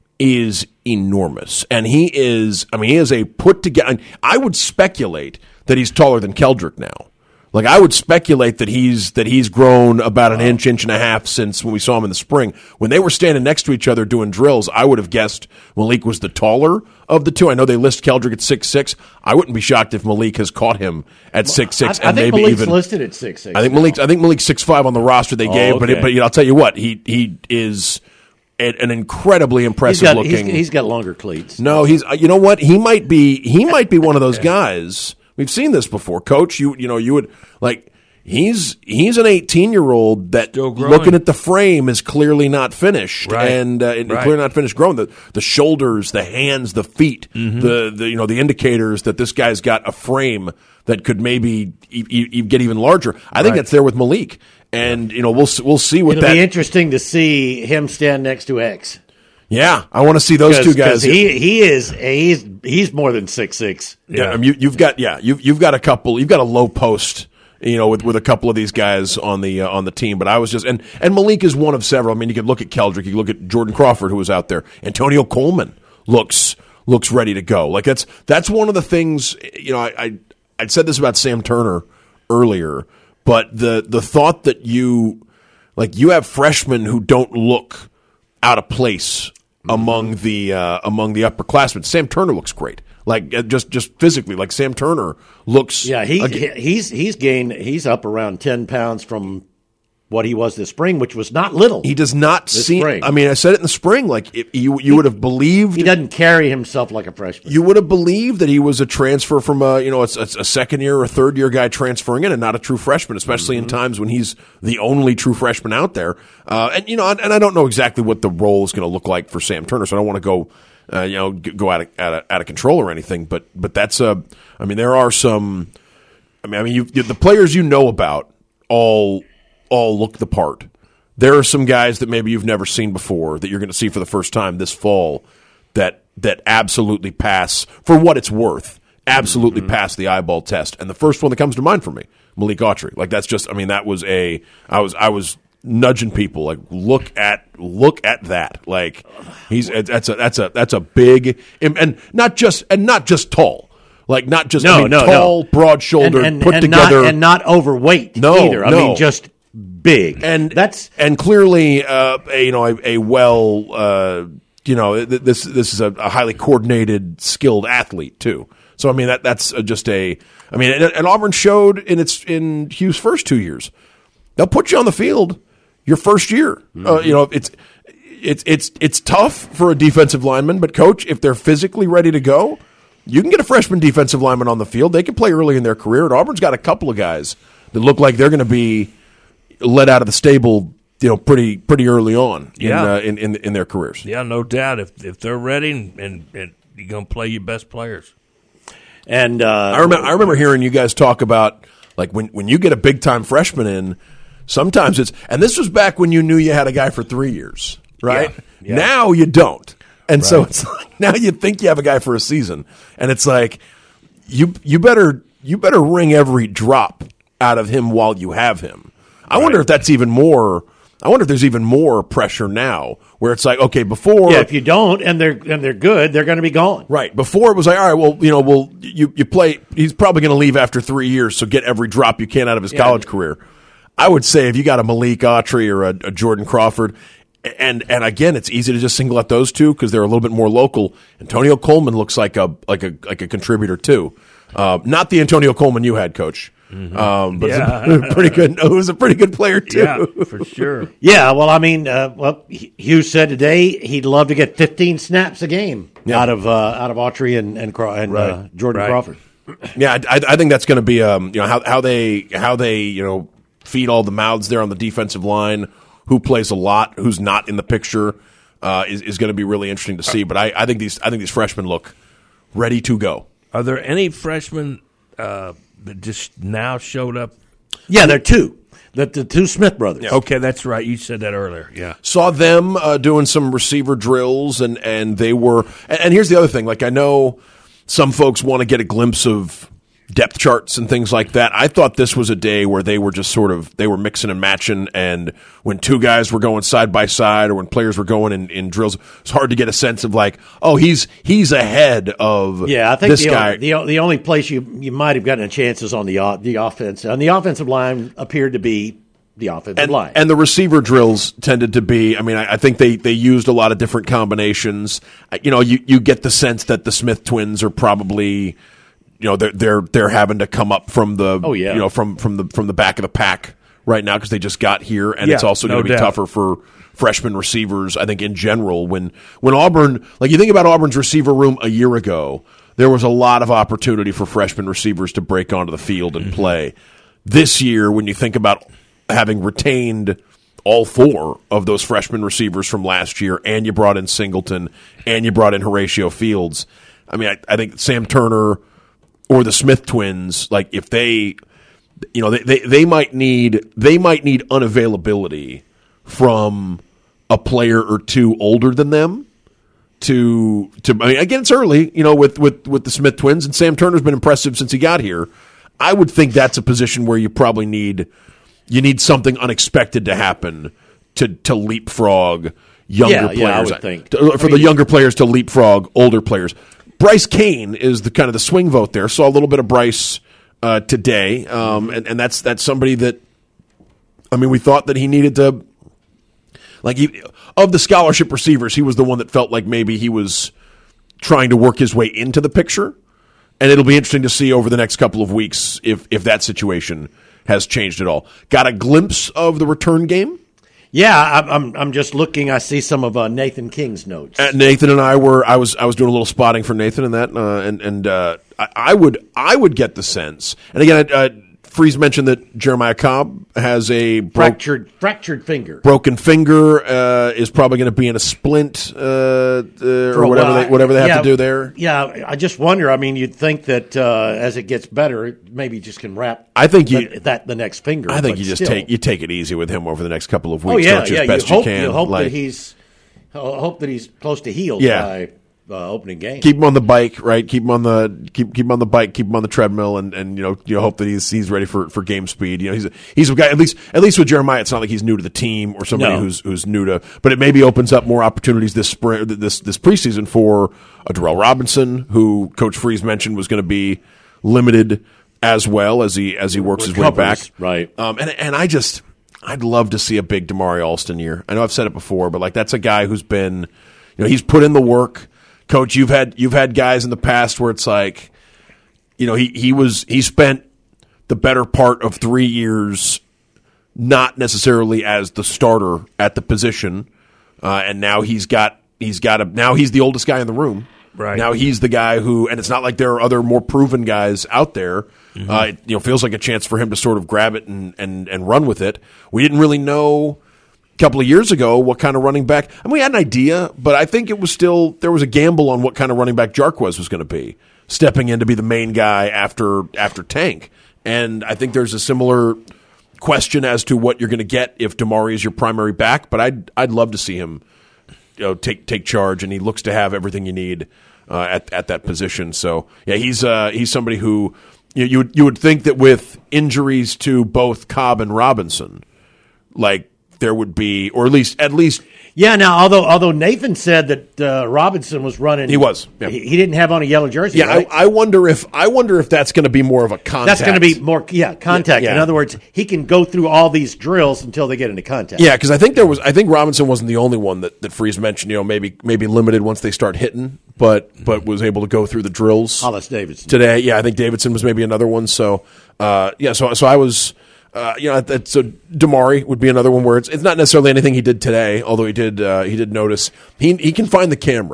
is enormous. And he is, I mean, he is a put together. I would speculate that he's taller than Keldrick now. Like, I would speculate that he's that he's grown about an inch, inch and a half since when we saw him in the spring. When they were standing next to each other doing drills, I would have guessed Malik was the taller of the two. I know they list Keldrick at six six. I wouldn't be shocked if Malik has caught him at six six. I, I and think maybe Malik's even listed at six six. I think Malik. I think Malik's six five on the roster they oh, gave. Okay. But it, but you know, I'll tell you what, he he is an, an incredibly impressive he's got, looking. He's, he's got longer cleats. No, he's. You know what? He might be. He might be one of those guys. We've seen this before, Coach. You you know you would like. He's he's an eighteen-year-old that, looking at the frame, is clearly not finished, right. and, uh, and right. clearly not finished growing. The the shoulders, the hands, the feet, mm-hmm. the, the you know the indicators that this guy's got a frame that could maybe e- e- get even larger. I think right. that's there with Malik, and you know we'll we'll see what It'll that. be interesting to see him stand next to X. Yeah, I want to see those two guys. He he is he's he's more than six six. Yeah, yeah I mean, you, you've got yeah you've you've got a couple. You've got a low post. You know, with, with a couple of these guys on the uh, on the team, but I was just and, and Malik is one of several. I mean, you could look at Keldrick, you could look at Jordan Crawford, who was out there. Antonio Coleman looks looks ready to go. Like that's that's one of the things. You know, I I I'd said this about Sam Turner earlier, but the the thought that you like you have freshmen who don't look out of place mm-hmm. among the uh, among the upperclassmen. Sam Turner looks great. Like just, just physically, like Sam Turner looks. Yeah, he, again, he's he's gained. He's up around ten pounds from what he was this spring, which was not little. He does not seem. Spring. I mean, I said it in the spring. Like it, you, you he, would have believed he doesn't carry himself like a freshman. You would have believed that he was a transfer from a you know a, a second year or third year guy transferring in, and not a true freshman, especially mm-hmm. in times when he's the only true freshman out there. Uh, and you know, and I don't know exactly what the role is going to look like for Sam Turner, so I don't want to go. Uh, you know, go out of, out of out of control or anything, but but that's a. I mean, there are some. I mean, I mean, you, the players you know about all all look the part. There are some guys that maybe you've never seen before that you're going to see for the first time this fall. That that absolutely pass for what it's worth. Absolutely mm-hmm. pass the eyeball test. And the first one that comes to mind for me, Malik Autry. Like that's just. I mean, that was a. I was I was. nudging people like look at look at that like he's that's a that's a that's a big and not just and not just tall like not just no, I mean, no, tall no. broad shouldered and, and, put and together not, and not overweight no either. I no. mean just big and that's and clearly uh, a, you know a, a well uh, you know this this is a, a highly coordinated skilled athlete too. So I mean that that's just a I mean and, and Auburn showed in its in Hugh's first two years they'll put you on the field. Your first year, mm-hmm. uh, you know, it's it's it's it's tough for a defensive lineman, but coach, if they're physically ready to go, you can get a freshman defensive lineman on the field. They can play early in their career. And Auburn's got a couple of guys that look like they're going to be let out of the stable, you know, pretty pretty early on in yeah. uh, in, in in their careers. Yeah, no doubt. If if they're ready and, and, and you're going to play your best players. And uh, I remember I remember hearing you guys talk about like when when you get a big time freshman in. Sometimes it's, and this was back when you knew you had a guy for three years, right? Yeah, yeah. Now you don't. And right. so it's like, now you think you have a guy for a season. And it's like, you you better you better wring every drop out of him while you have him. I right. wonder if that's even more, I wonder if there's even more pressure now where it's like, okay, before. Yeah, if you don't and they're and they're good, they're going to be gone. Right. Before it was like, all right, well, you know, well, you, you play, he's probably going to leave after three years, so get every drop you can out of his yeah. college career. I would say if you got a Malik Autry or a, a Jordan Crawford, and and again, it's easy to just single out those two because they're a little bit more local. Antonio Coleman looks like a like a like a contributor too, uh, not the Antonio Coleman you had, Coach, mm-hmm. um, but yeah. it's a pretty good. It was a pretty good player too, yeah, for sure. Yeah, well, I mean, uh, well, Hughes said today he'd love to get fifteen snaps a game yeah. out of uh, out of Autry and and, Craw- and right. uh, Jordan right. Crawford. Yeah, I, I think that's going to be um, you know how how they how they you know. feed all the mouths there on the defensive line who plays a lot, who's not in the picture, uh, is, is going to be really interesting to see. But I, I think these I think these freshmen look ready to go. Are there any freshmen uh, that just now showed up? Yeah, there are two. The, the two Smith brothers. Yeah. Okay, that's right. You said that earlier. Yeah, saw them uh, doing some receiver drills, and, and they were. And, and here's the other thing: like I know some folks want to get a glimpse of depth charts and things like that. I thought this was a day where they were just sort of they were mixing and matching, and when two guys were going side by side, or when players were going in, in drills, it's hard to get a sense of like, oh, he's he's ahead of yeah. I think this the guy. Only, the the only place you you might have gotten a chance is on the uh, the offense. On the offensive line appeared to be the offensive and, line, and the receiver drills tended to be. I mean, I, I think they they used a lot of different combinations. You know, you you get the sense that the Smith twins are probably. You know, they're they're they're having to come up from the oh, yeah. you know from, from the from the back of the pack right now because they just got here, and yeah, it's also no going to be doubt. tougher for freshman receivers. I think in general, when when Auburn, like you think about Auburn's receiver room a year ago, there was a lot of opportunity for freshman receivers to break onto the field and mm-hmm. play. This year, when you think about having retained all four of those freshman receivers from last year, and you brought in Singleton, and you brought in Horatio Fields, I mean, I, I think Sam Turner. Or the Smith twins, like if they, you know, they, they, they might need they might need unavailability from a player or two older than them to to. I mean, again, it's early, you know, with, with, with the Smith twins, and Sam Turner's been impressive since he got here. I would think that's a position where you probably need you need something unexpected to happen to to leapfrog younger yeah, players. Yeah, I would think. To, for I mean, the younger players to leapfrog older players. Bryce Kane is the kind of the swing vote there. Saw a little bit of Bryce uh, today, um, and, and that's that's somebody that, I mean, we thought that he needed to, like, he, of the scholarship receivers, he was the one that felt like maybe he was trying to work his way into the picture, and it'll be interesting to see over the next couple of weeks if if that situation has changed at all. Got a glimpse of the return game? Yeah, I'm, I'm. I'm just looking. I see some of uh, Nathan King's notes. Uh, Nathan and I were. I was. I was doing a little spotting for Nathan in that, uh, and and uh, I, I would. I would get the sense. And again, uh, Freeze mentioned that Jeremiah Cobb has a bro- fractured fractured finger. Broken finger uh, is probably going to be in a splint uh, uh, or whatever they whatever they have yeah, to do there. Yeah, I just wonder. I mean, you'd think that uh, as it gets better, it maybe just can wrap. I think you that, that the next finger. I think but you just still. take you take it easy with him over the next couple of weeks. Oh yeah, don't you, yeah. as best you hope, you can. You hope like, that he's hope that he's close to healed Yeah. by uh, opening game. keep him on the bike, right? Keep him on the keep keep him on the bike, keep him on the treadmill, and, and you know you hope that he's he's ready for, for game speed. You know he's a, he's a guy at least at least with Jeremiah, it's not like he's new to the team or somebody No. who's who's new to, but it maybe opens up more opportunities this spring this this preseason for a Darrell Robinson, who Coach Freeze mentioned was going to be limited as well as he as he works his way back, Recovers, right? Um, and and I just I'd love to see a big Damari Alston year. I know I've said it before, but like that's a guy who's been, you know, he's put in the work. Coach, you've had you've had guys in the past where it's like, you know, he, he was he spent the better part of three years not necessarily as the starter at the position, uh, and now he's got he's got a now he's the oldest guy in the room. Right now he's the guy who, and it's not like there are other more proven guys out there. Mm-hmm. Uh, it, you know, feels like a chance for him to sort of grab it and and and run with it. We didn't really know couple of years ago what kind of running back, and we had an idea, but I think it was still, there was a gamble on what kind of running back Jarquez was going to be, stepping in to be the main guy after after Tank. And I think there's a similar question as to what you're going to get if Damari is your primary back, but I'd I'd love to see him, you know, take take charge, and he looks to have everything you need uh, at at that position. So yeah, he's uh, he's somebody who you you would, you would think that with injuries to both Cobb and Robinson, like there would be, or at least at least. Yeah. Now, although although Nathan said that uh, Robinson was running, he was. Yeah. He, he didn't have on a yellow jersey. Yeah, right? I, I wonder if I wonder if that's going to be more of a contact. That's going to be more, yeah, contact. Yeah, yeah. In other words, he can go through all these drills until they get into contact. Yeah, because I think there was. I think Robinson wasn't the only one that that Freeze mentioned. You know, maybe maybe limited once they start hitting, but but was able to go through the drills. Hollis Davidson today. Yeah, I think Davidson was maybe another one. So uh, yeah, so so I was. Uh, you know, that, so Damari would be another one where it's it's not necessarily anything he did today, although he did uh, he did notice he he can find the camera.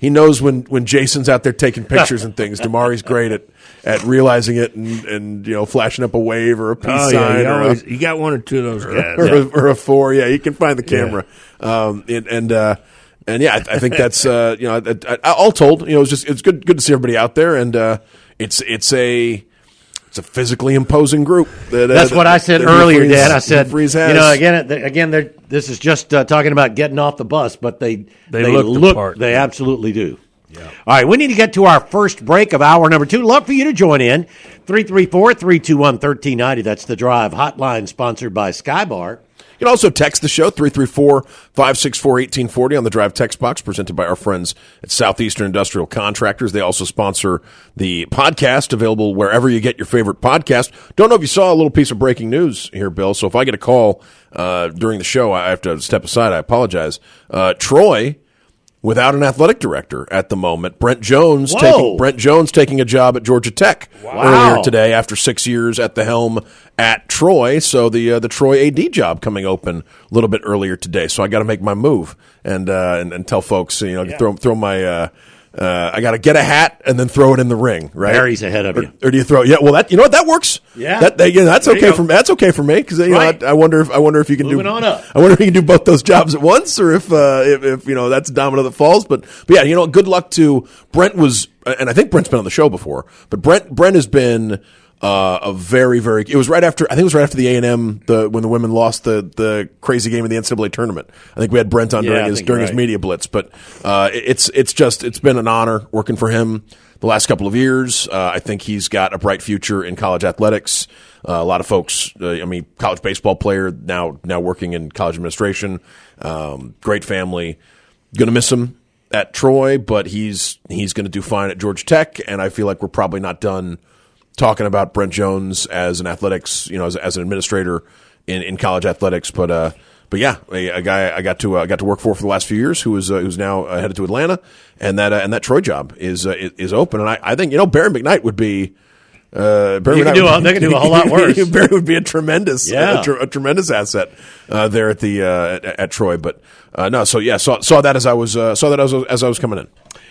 he knows when, when Jason's out there taking pictures and things. Damari's great at, at realizing it and, and you know flashing up a wave or a peace oh, sign. Yeah, you, or always, a, you got one or two of those guys. Or, yeah. a, or a four. Yeah, he can find the camera. Yeah. Um, and and, uh, and yeah, I, I think that's uh, you know I, I, all told, you know, it's just it's good good to see everybody out there, and uh, it's it's a. It's a physically imposing group. That, uh, That's what that, I said that earlier, Freeze, Dad. I said, Freeze you has. know, again, again, they're, this is just uh, talking about getting off the bus, but they They they look the look, part. they absolutely do. Yeah. All right, we need to get to our first break of hour number two. Love for you to join in. three three four, three two one, one three nine zero. That's the Drive hotline sponsored by Skybar. You can also text the show, three three four, five six four, one eight four zero on the Drive text box, presented by our friends at Southeastern Industrial Contractors. They also sponsor the podcast, available wherever you get your favorite podcast. Don't know if you saw a little piece of breaking news here, Bill, so if I get a call uh, during the show, I have to step aside. I apologize. Uh, Troy, without an athletic director at the moment, Brent Jones Whoa. taking Brent Jones taking a job at Georgia Tech Wow. earlier today after six years at the helm at Troy. So the uh, the Troy A D job coming open a little bit earlier today. So I got to make my move and, uh, and and tell folks, you know, Yeah. throw throw my. Uh, uh, I got to get a hat and then throw it in the ring, right? Barry's ahead of or, you. Or do you throw? Yeah, well, that you know what that works. Yeah. that, that yeah, that's There you okay go. for me. That's okay for me because you know Right. I, I wonder if I wonder if you can Moving do. on up. I wonder if you can do both those jobs at once, or if uh, if, if you know that's a domino that falls. But but yeah, you know, good luck to Brent. Was and I think Brent's been on the show before, but Brent Brent has been. Uh, a very, very. It was right after. I think it was right after the A and M, the when the women lost the, the crazy game in the N C double A tournament. I think we had Brent on Yeah, during I his think during you're his right. media blitz. But uh, it's it's just it's been an honor working for him the last couple of years. Uh, I think he's got a bright future in college athletics. Uh, a lot of folks. Uh, I mean, college baseball player now now working in college administration. Um, great family. Going to miss him at Troy, but he's he's going to do fine at Georgia Tech, and I feel like we're probably not done talking about Brent Jones as an athletics, you know, as, as an administrator in, in college athletics. But uh, but yeah, a, a guy I got to uh, got to work for for the last few years, who is uh, who's now uh, headed to Atlanta, and that uh, and that Troy job is uh, is, is open. And I, I think you know Barry McKnight would be. Uh, Barry You McKnight could do a- would- they could do a whole lot worse. Barry would be a tremendous, Yeah. a, tr- a tremendous asset uh, there at the uh, at, at Troy. But uh, no, so yeah, saw saw that as I was uh, saw that as, as I was coming in.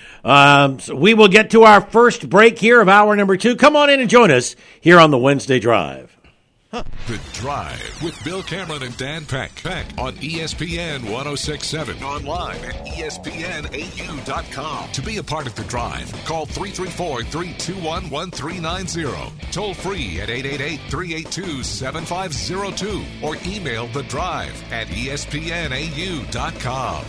Um, so we will get to our first break here of hour number two. Come on in and join us here on the Wednesday Drive. The Drive with Bill Cameron and Dan Peck. Peck on E S P N ten sixty-seven. Online at E S P N A U dot com. To be a part of The Drive, call three three four, three two one, one three nine zero. Toll free at eight eight eight, three eight two, seven five zero two. Or email The Drive at E S P N A U dot com.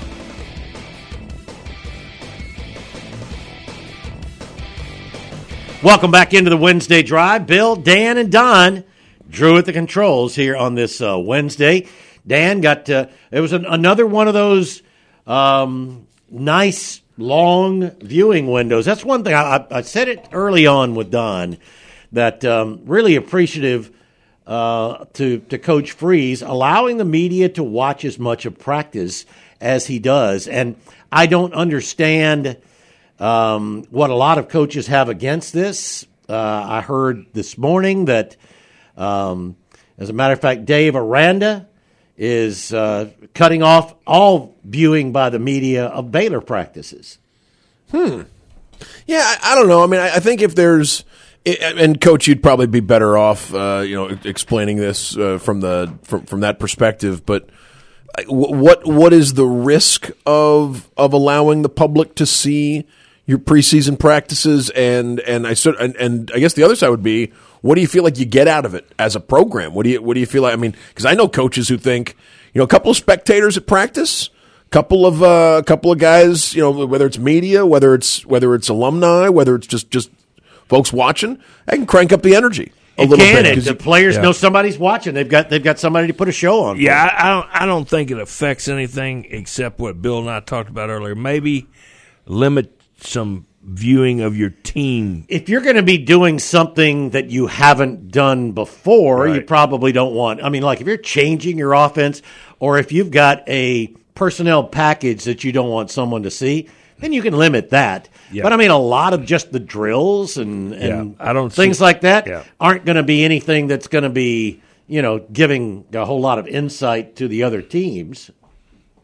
Welcome back into the Wednesday Drive. Bill, Dan, and Don. Drew at the controls here on this uh, Wednesday. Dan got uh, it was an, another one of those um, nice long viewing windows. That's one thing I, I, I said it early on with Don that um, really appreciative uh, to to Coach Freeze allowing the media to watch as much of practice as he does, and I don't understand um, what a lot of coaches have against this. Uh, I heard this morning that. Um, as a matter of fact, Dave Aranda is uh, cutting off all viewing by the media of Baylor practices. Hmm. Yeah, I, I don't know. I mean, I, I think if there's, and Coach, you'd probably be better off, uh, you know, explaining this uh, from the from, from that perspective. But what what is the risk of of allowing the public to see your preseason practices? And and I and, and I guess the other side would be, what do you feel like you get out of it as a program? What do you what do you feel like? I mean, because I know coaches who think, you know, a couple of spectators at practice, a couple of uh, a couple of guys, you know, whether it's media, whether it's whether it's alumni, whether it's just just folks watching, I can crank up the energy a It little can. bit. It, the players Yeah. know somebody's watching. They've got they've got somebody to put a show on. for. Yeah, I, I don't. I don't think it affects anything except what Bill and I talked about earlier. Maybe limit some viewing of your team. If you're going to be doing something that you haven't done before, you Right. probably don't want. I mean, like if you're changing your offense, or if you've got a personnel package that you don't want someone to see, then you can limit that. Yeah. But I mean, a lot of just the drills and, and Yeah, I don't things see- like that Yeah. aren't going to be anything that's going to be, you know, giving a whole lot of insight to the other teams.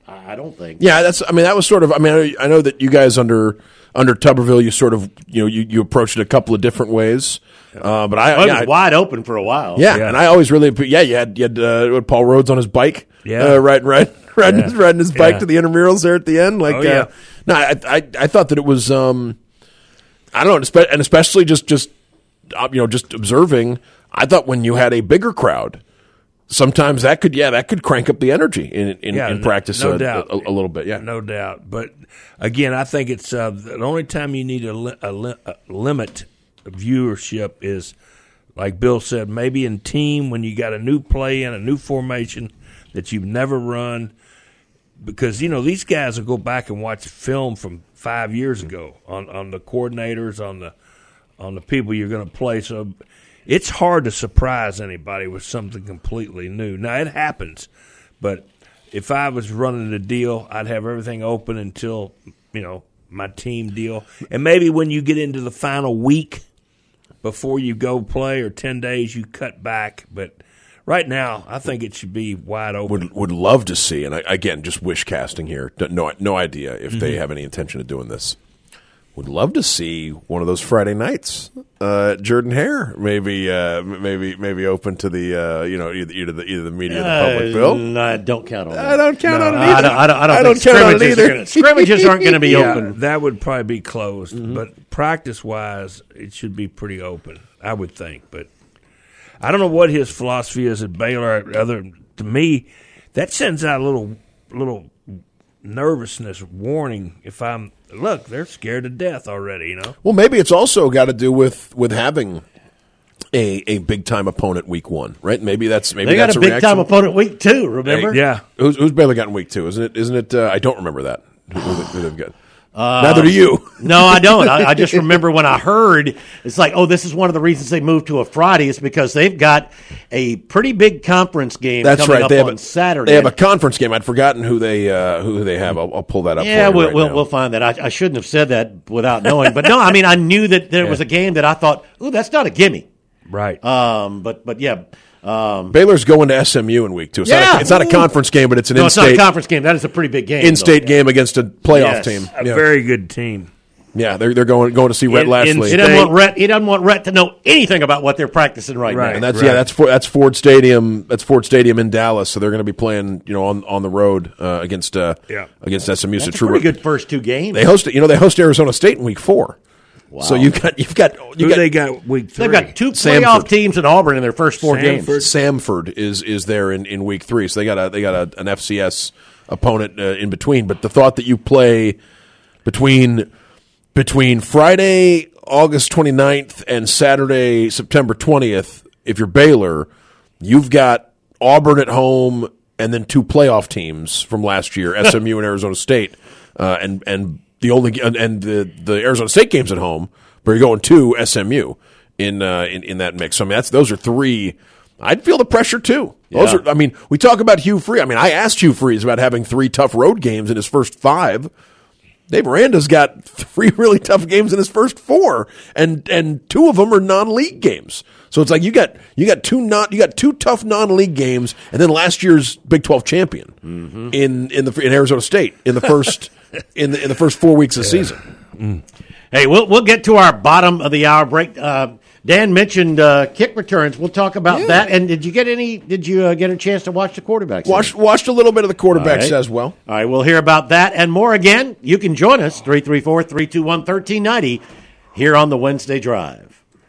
I don't think. Yeah, that's. I mean, that was sort of. I mean, I, I know that you guys under under Tuberville, you sort of, you know, you, you approached it a couple of different ways. Uh, but I, well, it yeah, was wide open for a while. Yeah, Yeah. and I always really, yeah, you had you had uh, Paul Rhodes on his bike, Yeah. uh, riding riding riding, Yeah. his, riding his bike Yeah. to the intramurals there at the end. Like, Oh, yeah. uh, no, I, I I thought that it was, um, I don't know, espe- and especially just just uh, you know, just observing. I thought when you had a bigger crowd, sometimes that could, yeah, that could crank up the energy in in, Yeah, in no- practice no a, doubt. A, a little bit. Yeah, No doubt. But again, I think it's uh, the only time you need a, li- a, li- a limit of viewership is, like Bill said, maybe in team when you got a new play and a new formation that you've never run. Because, you know, these guys will go back and watch film from five years ago on, on the coordinators, on the on the people you're going to play. So it's hard to surprise anybody with something completely new. Now, it happens, but if I was running the deal, I'd have everything open until, you know, my team deal. And maybe when you get into the final week before you go play or ten days, you cut back. But right now, I think it should be wide open. would would love to see, and I, again, just wish casting here. Don't- No, no idea if Mm-hmm. they have any intention of doing this. Would love to see one of those Friday nights. Uh, Jordan Hare, maybe, uh, maybe, maybe open to the, uh, you know, either, either the either the media or the public. Bill, Uh, I don't count on that. I don't count on it I either. don't, I don't, I don't I think don't count on it scrimmages either. are gonna- Scrimmages aren't going to be Yeah, open. that would probably be closed. But practice-wise, it should be pretty open, I would think. But I don't know what his philosophy is at Baylor. Other to me, that sends out a little little nervousness warning. If I'm look, they're scared to death already. You know. well, maybe it's also got to do with with having a a big time opponent week one, right? Maybe that's maybe They got that's a big reaction. time opponent week two. Remember? Yeah. Who's, who's Baylor got in week two? Isn't it? Isn't it? Uh, I don't remember that. Who, who, who they've got? Neither do you. No, I don't. I, I just remember when I heard it's like, oh, this is one of the reasons they moved to a Friday is because they've got a pretty big conference game That's coming right. up They have on a, Saturday. They have a conference game. I'd forgotten who they uh, who they have. I'll, I'll pull that up. Yeah, for you we'll, right we'll, now. we'll find that. I, I shouldn't have said that without knowing. But no, I mean, I knew that there was a game that I thought, ooh, that's not a gimme. Right. Um, but, but yeah. Um, Baylor's going to S M U in week two. It's, Yeah. not, a, it's not a Ooh. conference game, but it's an no, it's not a in-state conference game. That is a pretty big game. in-state though. game against a playoff Yes. team. a Yeah, very good team. yeah they're they're going going to see Rhett In- Lashley, He doesn't want Rhett. He doesn't want Rhett to know anything about what they're practicing right, Right. now. and that's Right. yeah that's for, that's Ford Stadium. That's Ford Stadium in Dallas. So they're going to be playing you know on, on the road uh, against uh, Yeah. against S M U. That's so a true. pretty good first two games. They host you know they host Arizona State in week four. Wow. So you've got you've got you Who got they got week three? They've got two Samford. playoff teams in Auburn in their first four games. Samford. Samford is is there in, in week three, so they got a they got a, an F C S opponent uh, in between. But the thought that you play between between Friday August twenty-ninth and Saturday September twentieth, if you're Baylor, you've got Auburn at home and then two playoff teams from last year, S M U and Arizona State, uh, and and the only and, and the the Arizona State games at home, but you're going to S M U in uh, in in that mix. So I mean, that's those are three. I'd feel the pressure too. Those Yeah. are. I mean, we talk about Hugh Freeze. I mean, I asked Hugh Freeze about having three tough road games in his first five. Dave Miranda's got three really tough games in his first four, and and two of them are non-league games. So it's like you got you got two not you got two tough non-league games, and then last year's Big twelve champion Mm-hmm. in in the in Arizona State in the first in the in the first four weeks of the season. Hey, we'll we'll get to our bottom of the hour break. Uh, Dan mentioned uh, kick returns. We'll talk about Yeah. that. And did you get any? Did you uh, get a chance to watch the quarterbacks? Watched watched a little bit of the quarterbacks All right. as well. All right, we'll hear about that and more again. You can join us, three three four, three two one, one three nine zero, here on the Wednesday Drive.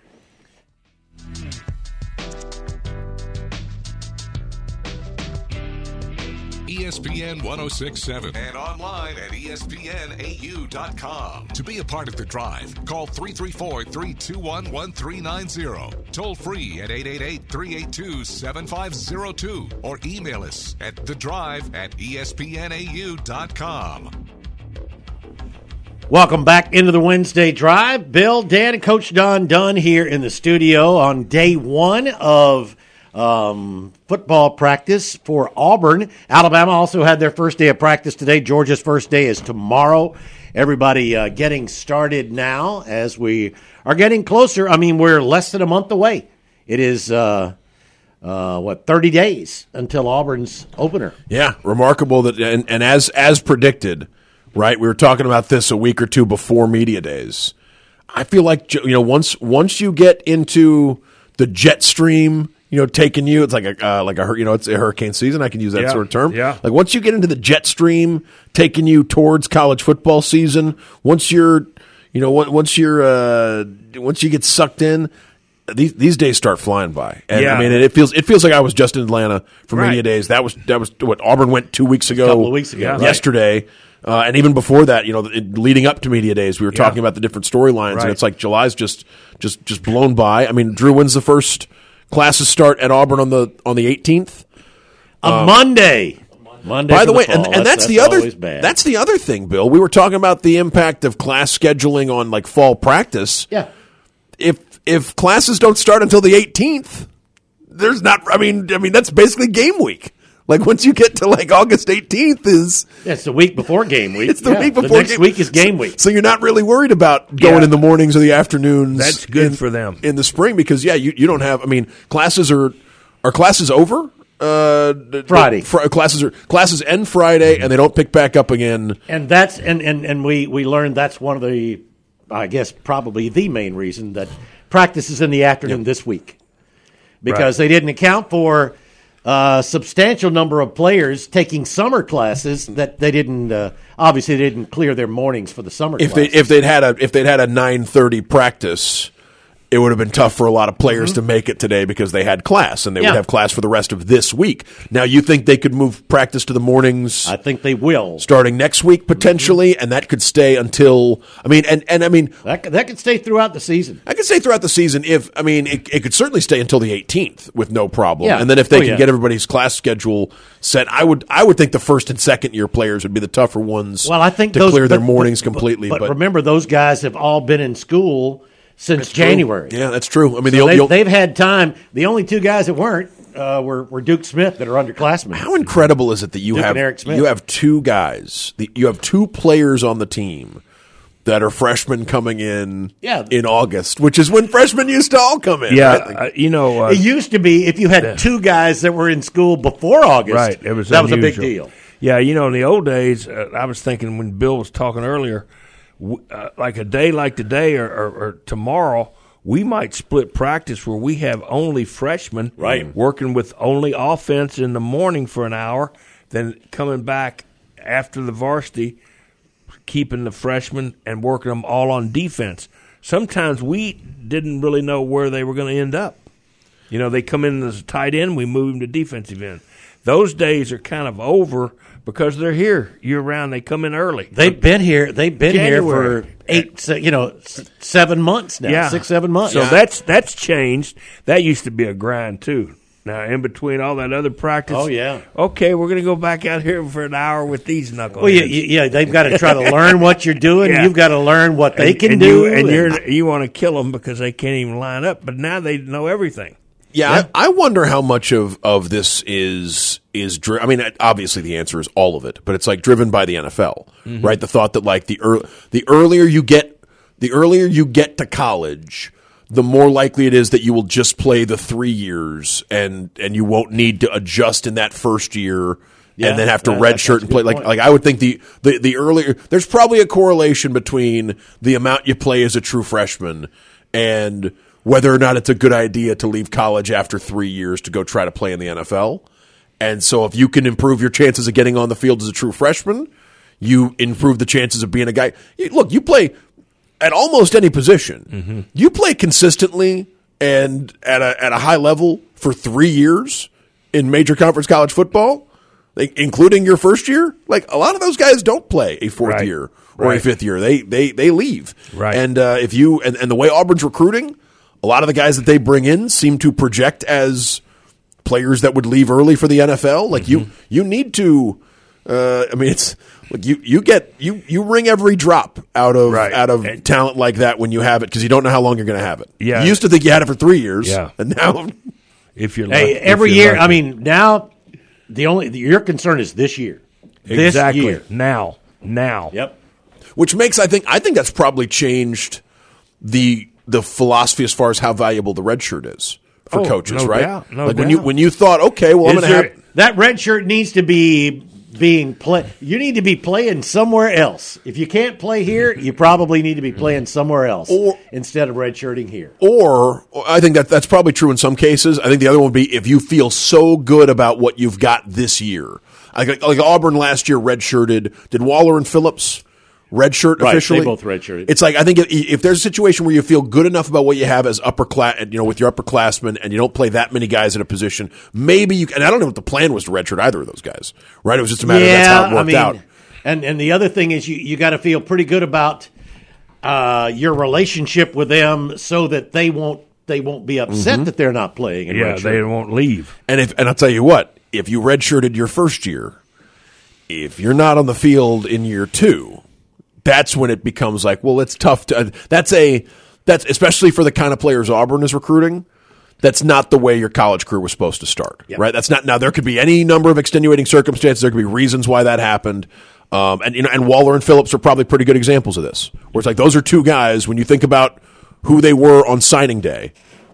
E S P N one oh six point seven and online at E S P N A U dot com. To be a part of the drive, call three three four, three two one, one three nine zero. Toll free at eight eight eight, three eight two, seven five zero two or email us at the drive at E S P N A U dot com. Welcome back into the Wednesday Drive. Bill, Dan, and Coach Don Dunn here in the studio on day one of um, football practice for Auburn. Alabama also had their first day of practice today. Georgia's first day is tomorrow. Everybody uh, getting started now as we are getting closer. I mean, we're less than a month away. It is uh, uh, what, thirty days until Auburn's opener. Yeah, remarkable that, and, and as as predicted, right? We were talking about this a week or two before media days. I feel like, you know, once once you get into the jet stream, you know, taking you, it's like a uh, like a you know, it's a hurricane season. I can use that yeah, sort of term. Yeah. Like once you get into the jet stream, taking you towards college football season. Once you're, you know, once you're uh, once you get sucked in, these these days start flying by. And yeah. I mean, it feels it feels like I was just in Atlanta for right. media days. That was that was what Auburn went two weeks ago, a couple of weeks ago, yeah. yesterday. Uh, and even before that, you know, it, leading up to media days, we were yeah. talking about the different storylines, right. and it's like July's just just just blown by. I mean, Drew, when's the first classes start at Auburn on the on the eighteenth? A um, Monday. Monday. By the way, the and, and that's, that's the other bad. that's the other thing, Bill. We were talking about the impact of class scheduling on like fall practice. Yeah. If if classes don't start until the eighteenth, there's not. I mean, I mean that's basically game week. Like once you get to like August eighteenth is yeah, it's the week before game week. It's the yeah, week before the next game. week is game week. So you're not really worried about going yeah. in the mornings or the afternoons. That's good in, for them in the spring because yeah, you, you don't have. I mean, classes are are classes over. Uh, Friday fr- classes are classes end Friday mm-hmm. and they don't pick back up again. And that's and, and, and we, we learned that's one of the, I guess probably the main reason that practice is in the afternoon yep. this week because right. they didn't account for a substantial number of players taking summer classes that they didn't uh, obviously they didn't clear their mornings for the summer. If classes. they if they'd had a if they'd had a nine thirty practice. It would have been tough for a lot of players mm-hmm. to make it today because they had class, and they yeah. would have class for the rest of this week. Now, you think they could move practice to the mornings? I think they will. Starting next week, potentially, mm-hmm. and that could stay until, I mean, and, and I mean. That, that could stay throughout the season. I could stay throughout the season if, I mean, it, it could certainly stay until the eighteenth with no problem. Yeah. And then if they oh, can yeah. get everybody's class schedule set, I would I would think the first and second year players would be the tougher ones well, I think to those, clear but, their mornings but, completely. But, but, but remember, those guys have all been in school since That's January. True. Yeah, that's true. I mean, so the, they've, they've had time. The only two guys that weren't uh, were, were Duke Smith that are underclassmen. How incredible is it that you Duke have and Eric Smith. you have two guys, the, you have two players on the team that are freshmen coming in yeah. in August, which is when freshmen used to all come in. Yeah, right? uh, you know, uh, it used to be if you had yeah. two guys that were in school before August, right? It was that unusual. was a big deal. Yeah, you know, in the old days, uh, I was thinking when Bill was talking earlier, w- uh, like a day like today or, or, or tomorrow. We might split practice where we have only freshmen right. working with only offense in the morning for an hour, then coming back after the varsity, keeping the freshmen and working them all on defense. Sometimes we didn't really know where they were going to end up. You know, they come in as a tight end, we move them to defensive end. Those days are kind of over because they're here year round. They come in early. They've been here. They've been January. here for eight, you know, seven months now. Yeah. Six, seven months. So yeah. that's that's changed. That used to be a grind too. Now in between all that other practice, oh yeah. Okay, we're going to go back out here for an hour with these knuckleheads. Well, yeah, yeah. They've got to try to learn what you're doing. Yeah. You've got to learn what they and, can and do, you, and, and you're you want to kill them because they can't even line up. But now they know everything. Yeah, yeah. I, I wonder how much of, of this is is. Dri- I mean, obviously the answer is all of it, but it's like driven by the N F L, mm-hmm. right? The thought that like the ear- the earlier you get, the earlier you get to college, the more likely it is that you will just play the three years, and and you won't need to adjust in that first year. Yeah, and then have to that, redshirt and play. Like, like I would think the, the, the earlier there's probably a correlation between the amount you play as a true freshman and whether or not it's a good idea to leave college after three years to go try to play in the N F L. And so if you can improve your chances of getting on the field as a true freshman, you improve the chances of being a guy. Look, you play at almost any position. Mm-hmm. You play consistently and at a at a high level for three years in major conference college football, like, including your first year. Like a lot of those guys don't play a fourth right. year or right. a fifth year. They they they leave. Right. And uh, if you and, and the way Auburn's recruiting, a lot of the guys that they bring in seem to project as players that would leave early for the N F L. Like mm-hmm. you, you need to. Uh, I mean, it's like you, you get you, you wring every drop out of right. out of and, talent like that when you have it because you don't know how long you're going to have it. Yeah. You used to think you had it for three years. Yeah. And now, if you're hey, lucky, every if you're year. lucky. I mean, now the only your concern is this year. Exactly. This year. Now. Now. Yep. Which makes I think I think that's probably changed the the philosophy as far as how valuable the red shirt is. for Oh, coaches, no right? doubt, no like when you doubt. when you thought, okay, well, I'm Is going to there- have. that red shirt needs to be being play. You need to be playing somewhere else. If you can't play here, you probably need to be playing somewhere else Or- instead of redshirting here. Or I think that that's probably true in some cases. I think the other one would be if you feel so good about what you've got this year. Like, like Auburn last year redshirted. Did Waller and Phillips redshirt Right, officially? they both redshirted. It's like I think if, if there's a situation where you feel good enough about what you have as upper class, you know, with your upperclassmen, and you don't play that many guys in a position, maybe you. And I don't know what the plan was to redshirt either of those guys. Right? It was just a matter of that's how it worked I mean, out. And and the other thing is you you got to feel pretty good about uh, your relationship with them, so that they won't they won't be upset Mm-hmm. that they're not playing. In Yeah, redshirt. they won't leave. And if and I'll tell you what, if you redshirted your first year, if you're not on the field in year two, that's when it becomes like, well, it's tough to. Uh, that's a that's especially for the kind of players Auburn is recruiting. That's not the way your college career was supposed to start, Yep. right? That's not. Now there could be any number of extenuating circumstances. There could be reasons why that happened. Um, and you know, and Waller and Phillips are probably pretty good examples of this. Where it's like those are two guys when you think about who they were on signing day.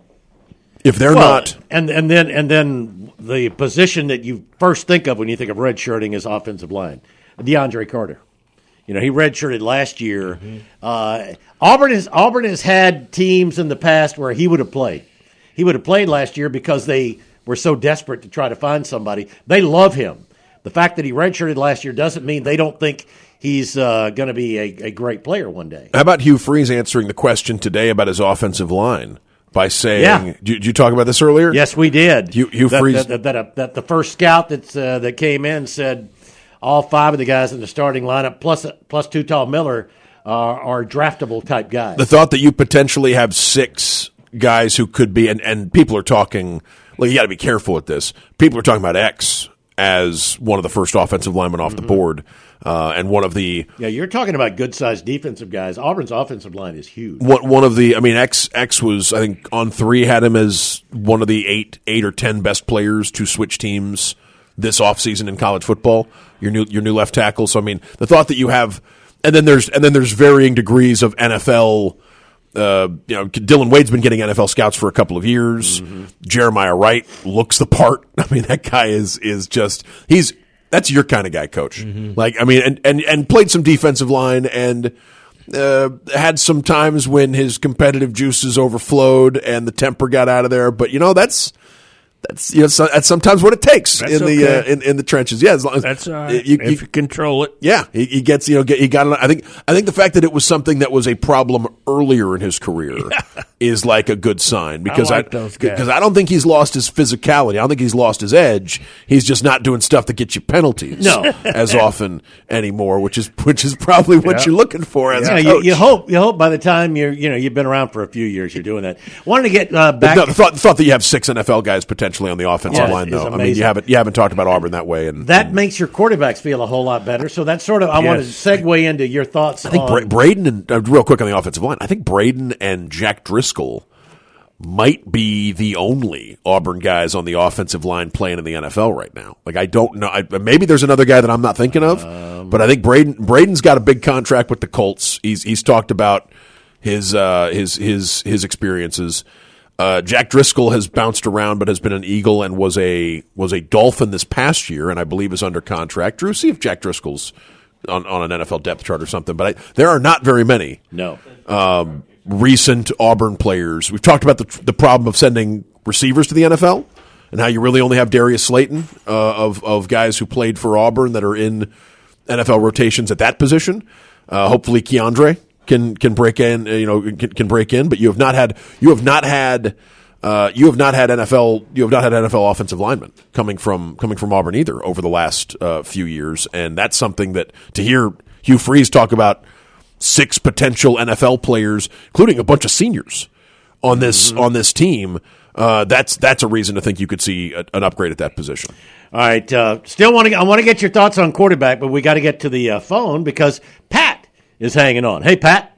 If they're Well, not, and and then and then the position that you first think of when you think of redshirting is offensive line. DeAndre Carter. You know, he redshirted last year. Mm-hmm. Uh, Auburn has Auburn has had teams in the past where he would have played. He would have played last year because they were so desperate to try to find somebody. They love him. The fact that he redshirted last year doesn't mean they don't think he's uh, going to be a, a great player one day. how about Hugh Freeze answering the question today about his offensive line by saying, Yeah. did, did you talk about this earlier? Yes, we did. Hugh- Hugh that, Freeze- that, that, that, that the first scout that's, uh, that came in said all five of the guys in the starting lineup, plus plus Tutal Miller, are, are draftable type guys. The thought that you potentially have six guys who could be, and, and people are talking, well, you got to be careful with this. People are talking about X as one of the first offensive linemen off Mm-hmm. the board, uh, and one of the Yeah, you're talking about good-sized defensive guys. Auburn's offensive line is huge. one one of the. I mean, X X was I think on three had him as one of the eight eight or ten best players to switch teams this offseason in college football. Your new your new left tackle. So I mean, the thought that you have, and then there's and then there's varying degrees of N F L. Uh, you know, Dylan Wade's been getting N F L scouts for a couple of years. Mm-hmm. Jeremiah Wright looks the part. I mean, that guy is is just he's that's your kind of guy, coach. Mm-hmm. Like, I mean, and, and and played some defensive line and uh, had some times when his competitive juices overflowed and the temper got out of there. But you know, that's. That's you know so, that's sometimes what it takes That's in the okay. uh, in, in the trenches. Yeah, as long as That's all right. you, if you control it. yeah, he, he gets you know get, he got. I think I think the fact that it was something that was a problem earlier in his career is like a good sign because I like those guys. because I don't think he's lost his physicality. I don't think he's lost his edge. He's just not doing stuff that gets you penalties No. as often anymore, which is which is probably what Yeah. you're looking for as Yeah, a you, coach. you hope you hope by the time you're you know you've been around for a few years, you're doing that. Wanted to get uh, But back. no, the thought, the thought that you have six N F L guys potentially on the offensive Yeah, line, is though. I mean, amazing. you haven't you haven't talked about Auburn that way, and that makes your quarterbacks feel a whole lot better. So that's sort of I want to Yes. segue into your thoughts. I think on, Bra- Braden and uh, real quick on the offensive line. I think Braden and Jack Driscoll might be the only Auburn guys on the offensive line playing in the N F L right now. Like I don't know. I, maybe there's another guy that I'm not thinking of, Um, but I think Braden Braden's got a big contract with the Colts. He's he's talked about his uh, his his his experiences. Uh, Jack Driscoll has bounced around, but has been an Eagle and was a was a Dolphin this past year, and I believe is under contract. Drew, see if Jack Driscoll's on, on an N F L depth chart or something. But I, there are not very many no. um, recent Auburn players. We've talked about the the problem of sending receivers to the N F L and how you really only have Darius Slayton uh, of of guys who played for Auburn that are in N F L rotations at that position. Uh, hopefully, Keandre can can break in. You know, can, can break in. But you have not had you have not had. Uh, you have not had N F L. You have not had N F L offensive linemen coming from coming from Auburn either over the last uh, few years, and that's something that to hear Hugh Freeze talk about six potential N F L players, including a bunch of seniors on this Mm-hmm. on this team. Uh, that's that's a reason to think you could see a, an upgrade at that position. All right. Uh, still want to. I want to get your thoughts on quarterback, but we got to get to the uh, phone because Pat is hanging on. Hey, Pat.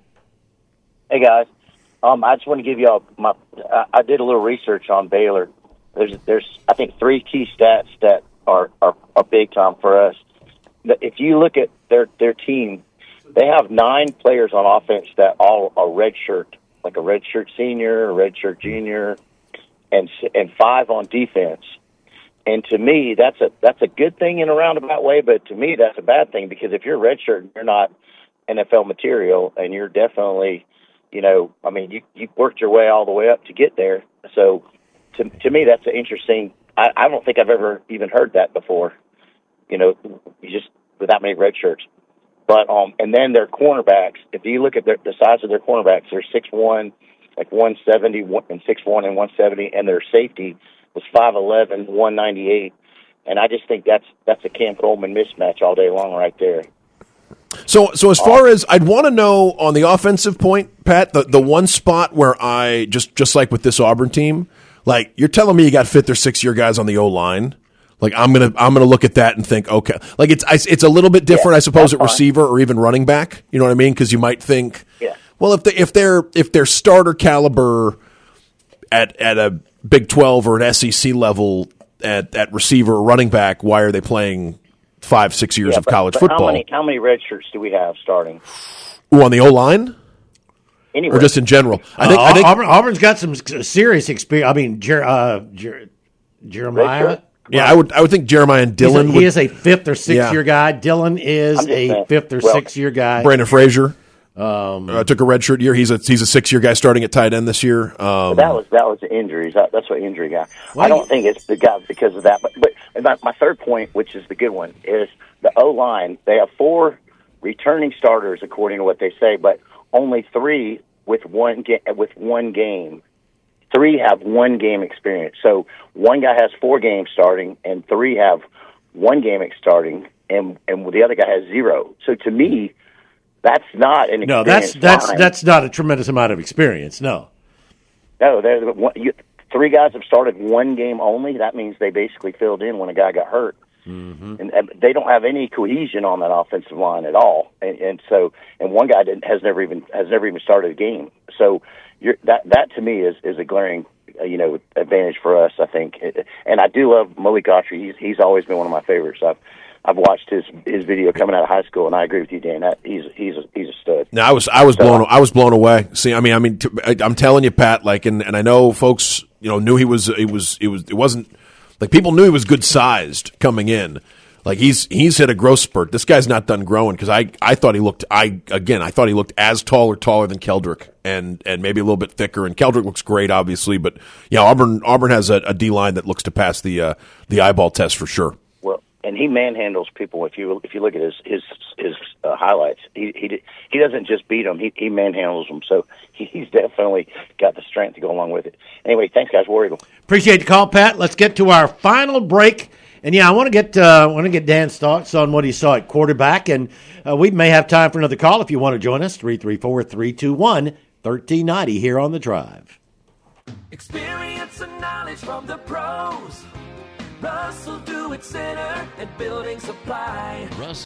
Hey guys, um, I just want to give y'all my. I, I did a little research on Baylor. There's, there's, I think three key stats that are are, are big time for us. If you look at their their team, they have nine players on offense that all are redshirt, like a redshirt senior, a redshirt junior. and and five on defense. And to me, that's a that's a good thing in a roundabout way, but to me, that's a bad thing because if you're redshirt, you're not N F L material, and you're definitely, you know, I mean, you you worked your way all the way up to get there. So, to to me, that's an interesting. I, I don't think I've ever even heard that before. You know, you just with that many red shirts. But um, and then their cornerbacks. If you look at their, the size of their cornerbacks, they're six one, like one seventy, and six one and one seventy, and their safety was five eleven, one ninety-eight, and I just think that's that's a Cam Coleman mismatch all day long right there. So, so as far as I'd want to know on the offensive point, Pat, the, the one spot where I just just like with this Auburn team, like you're telling me you got fifth or sixth year guys on the O line. Like I'm gonna I'm gonna look at that and think, okay, like it's it's a little bit different, yeah, I suppose, at receiver or even running back. You know what I mean? Because you might think, yeah. well, if they if they're if they're starter caliber at at a Big twelve or an S E C level at at receiver or running back, why are they playing five six years yeah, of but, college but football? How many how many red shirts do we have starting? Ooh, on the O line? Anyway. Or just in general? I think, uh, I think Auburn, Auburn's got some serious experience. I mean, Jer, uh, Jer, Jeremiah. Yeah, I would. I would think Jeremiah and Dillon. A, would, he is a fifth or sixth yeah. year guy. Dillon is a saying, fifth or well, sixth year guy. Brandon Frazier um, uh, took a redshirt year. He's a he's a six year guy starting at tight end this year. Um, that was that was the injuries. That, that's what injury guy. Well, I don't think it's the guy because of that. But but my, my third point, which is the good one, is the O line. They have four returning starters according to what they say, but only three with one ga- with one game. Three have one game experience. So one guy has four games starting, and three have one game starting, and and the other guy has zero. So to me, that's not an no. That's that's line. that's not a tremendous amount of experience. No, no. They're one, you, three guys have started one game only. That means they basically filled in when a guy got hurt, mm-hmm. and, and they don't have any cohesion on that offensive line at all. And, and so, and one guy didn't, has never even has never even started a game. So. You're, that that to me is, is a glaring uh, you know advantage for us, I think, and I do love Malik Autry. He's he's always been one of my favorites. I've I've watched his his video coming out of high school, and I agree with you, Dan. That he's he's a, he's a stud. No, I was I was so, blown I was blown away. See, I mean, I mean, t- I'm telling you, Pat. Like, and, and I know folks, you know, knew he was it was it was it wasn't like people knew he was good sized coming in. Like he's he's hit a growth spurt. This guy's not done growing because I, I thought he looked I again I thought he looked as tall or taller than Keldrick and, and maybe a little bit thicker. And Keldrick looks great, obviously, but yeah, Auburn Auburn has a, a D line that looks to pass the uh, the eyeball test for sure. Well, and he manhandles people. If you if you look at his his his uh, highlights, he he he doesn't just beat them; he he manhandles them. So he, he's definitely got the strength to go along with it. Anyway, thanks, guys. War Eagle. Appreciate the call, Pat. Let's get to our final break. And yeah, I want to get uh, want to get Dan's thoughts on what he saw at quarterback, and uh, we may have time for another call if you want to join us. three three four, three two one, one three nine zero here on The Drive. Experience and knowledge from the pros. Russell Do It Center and Building Supply. Russ.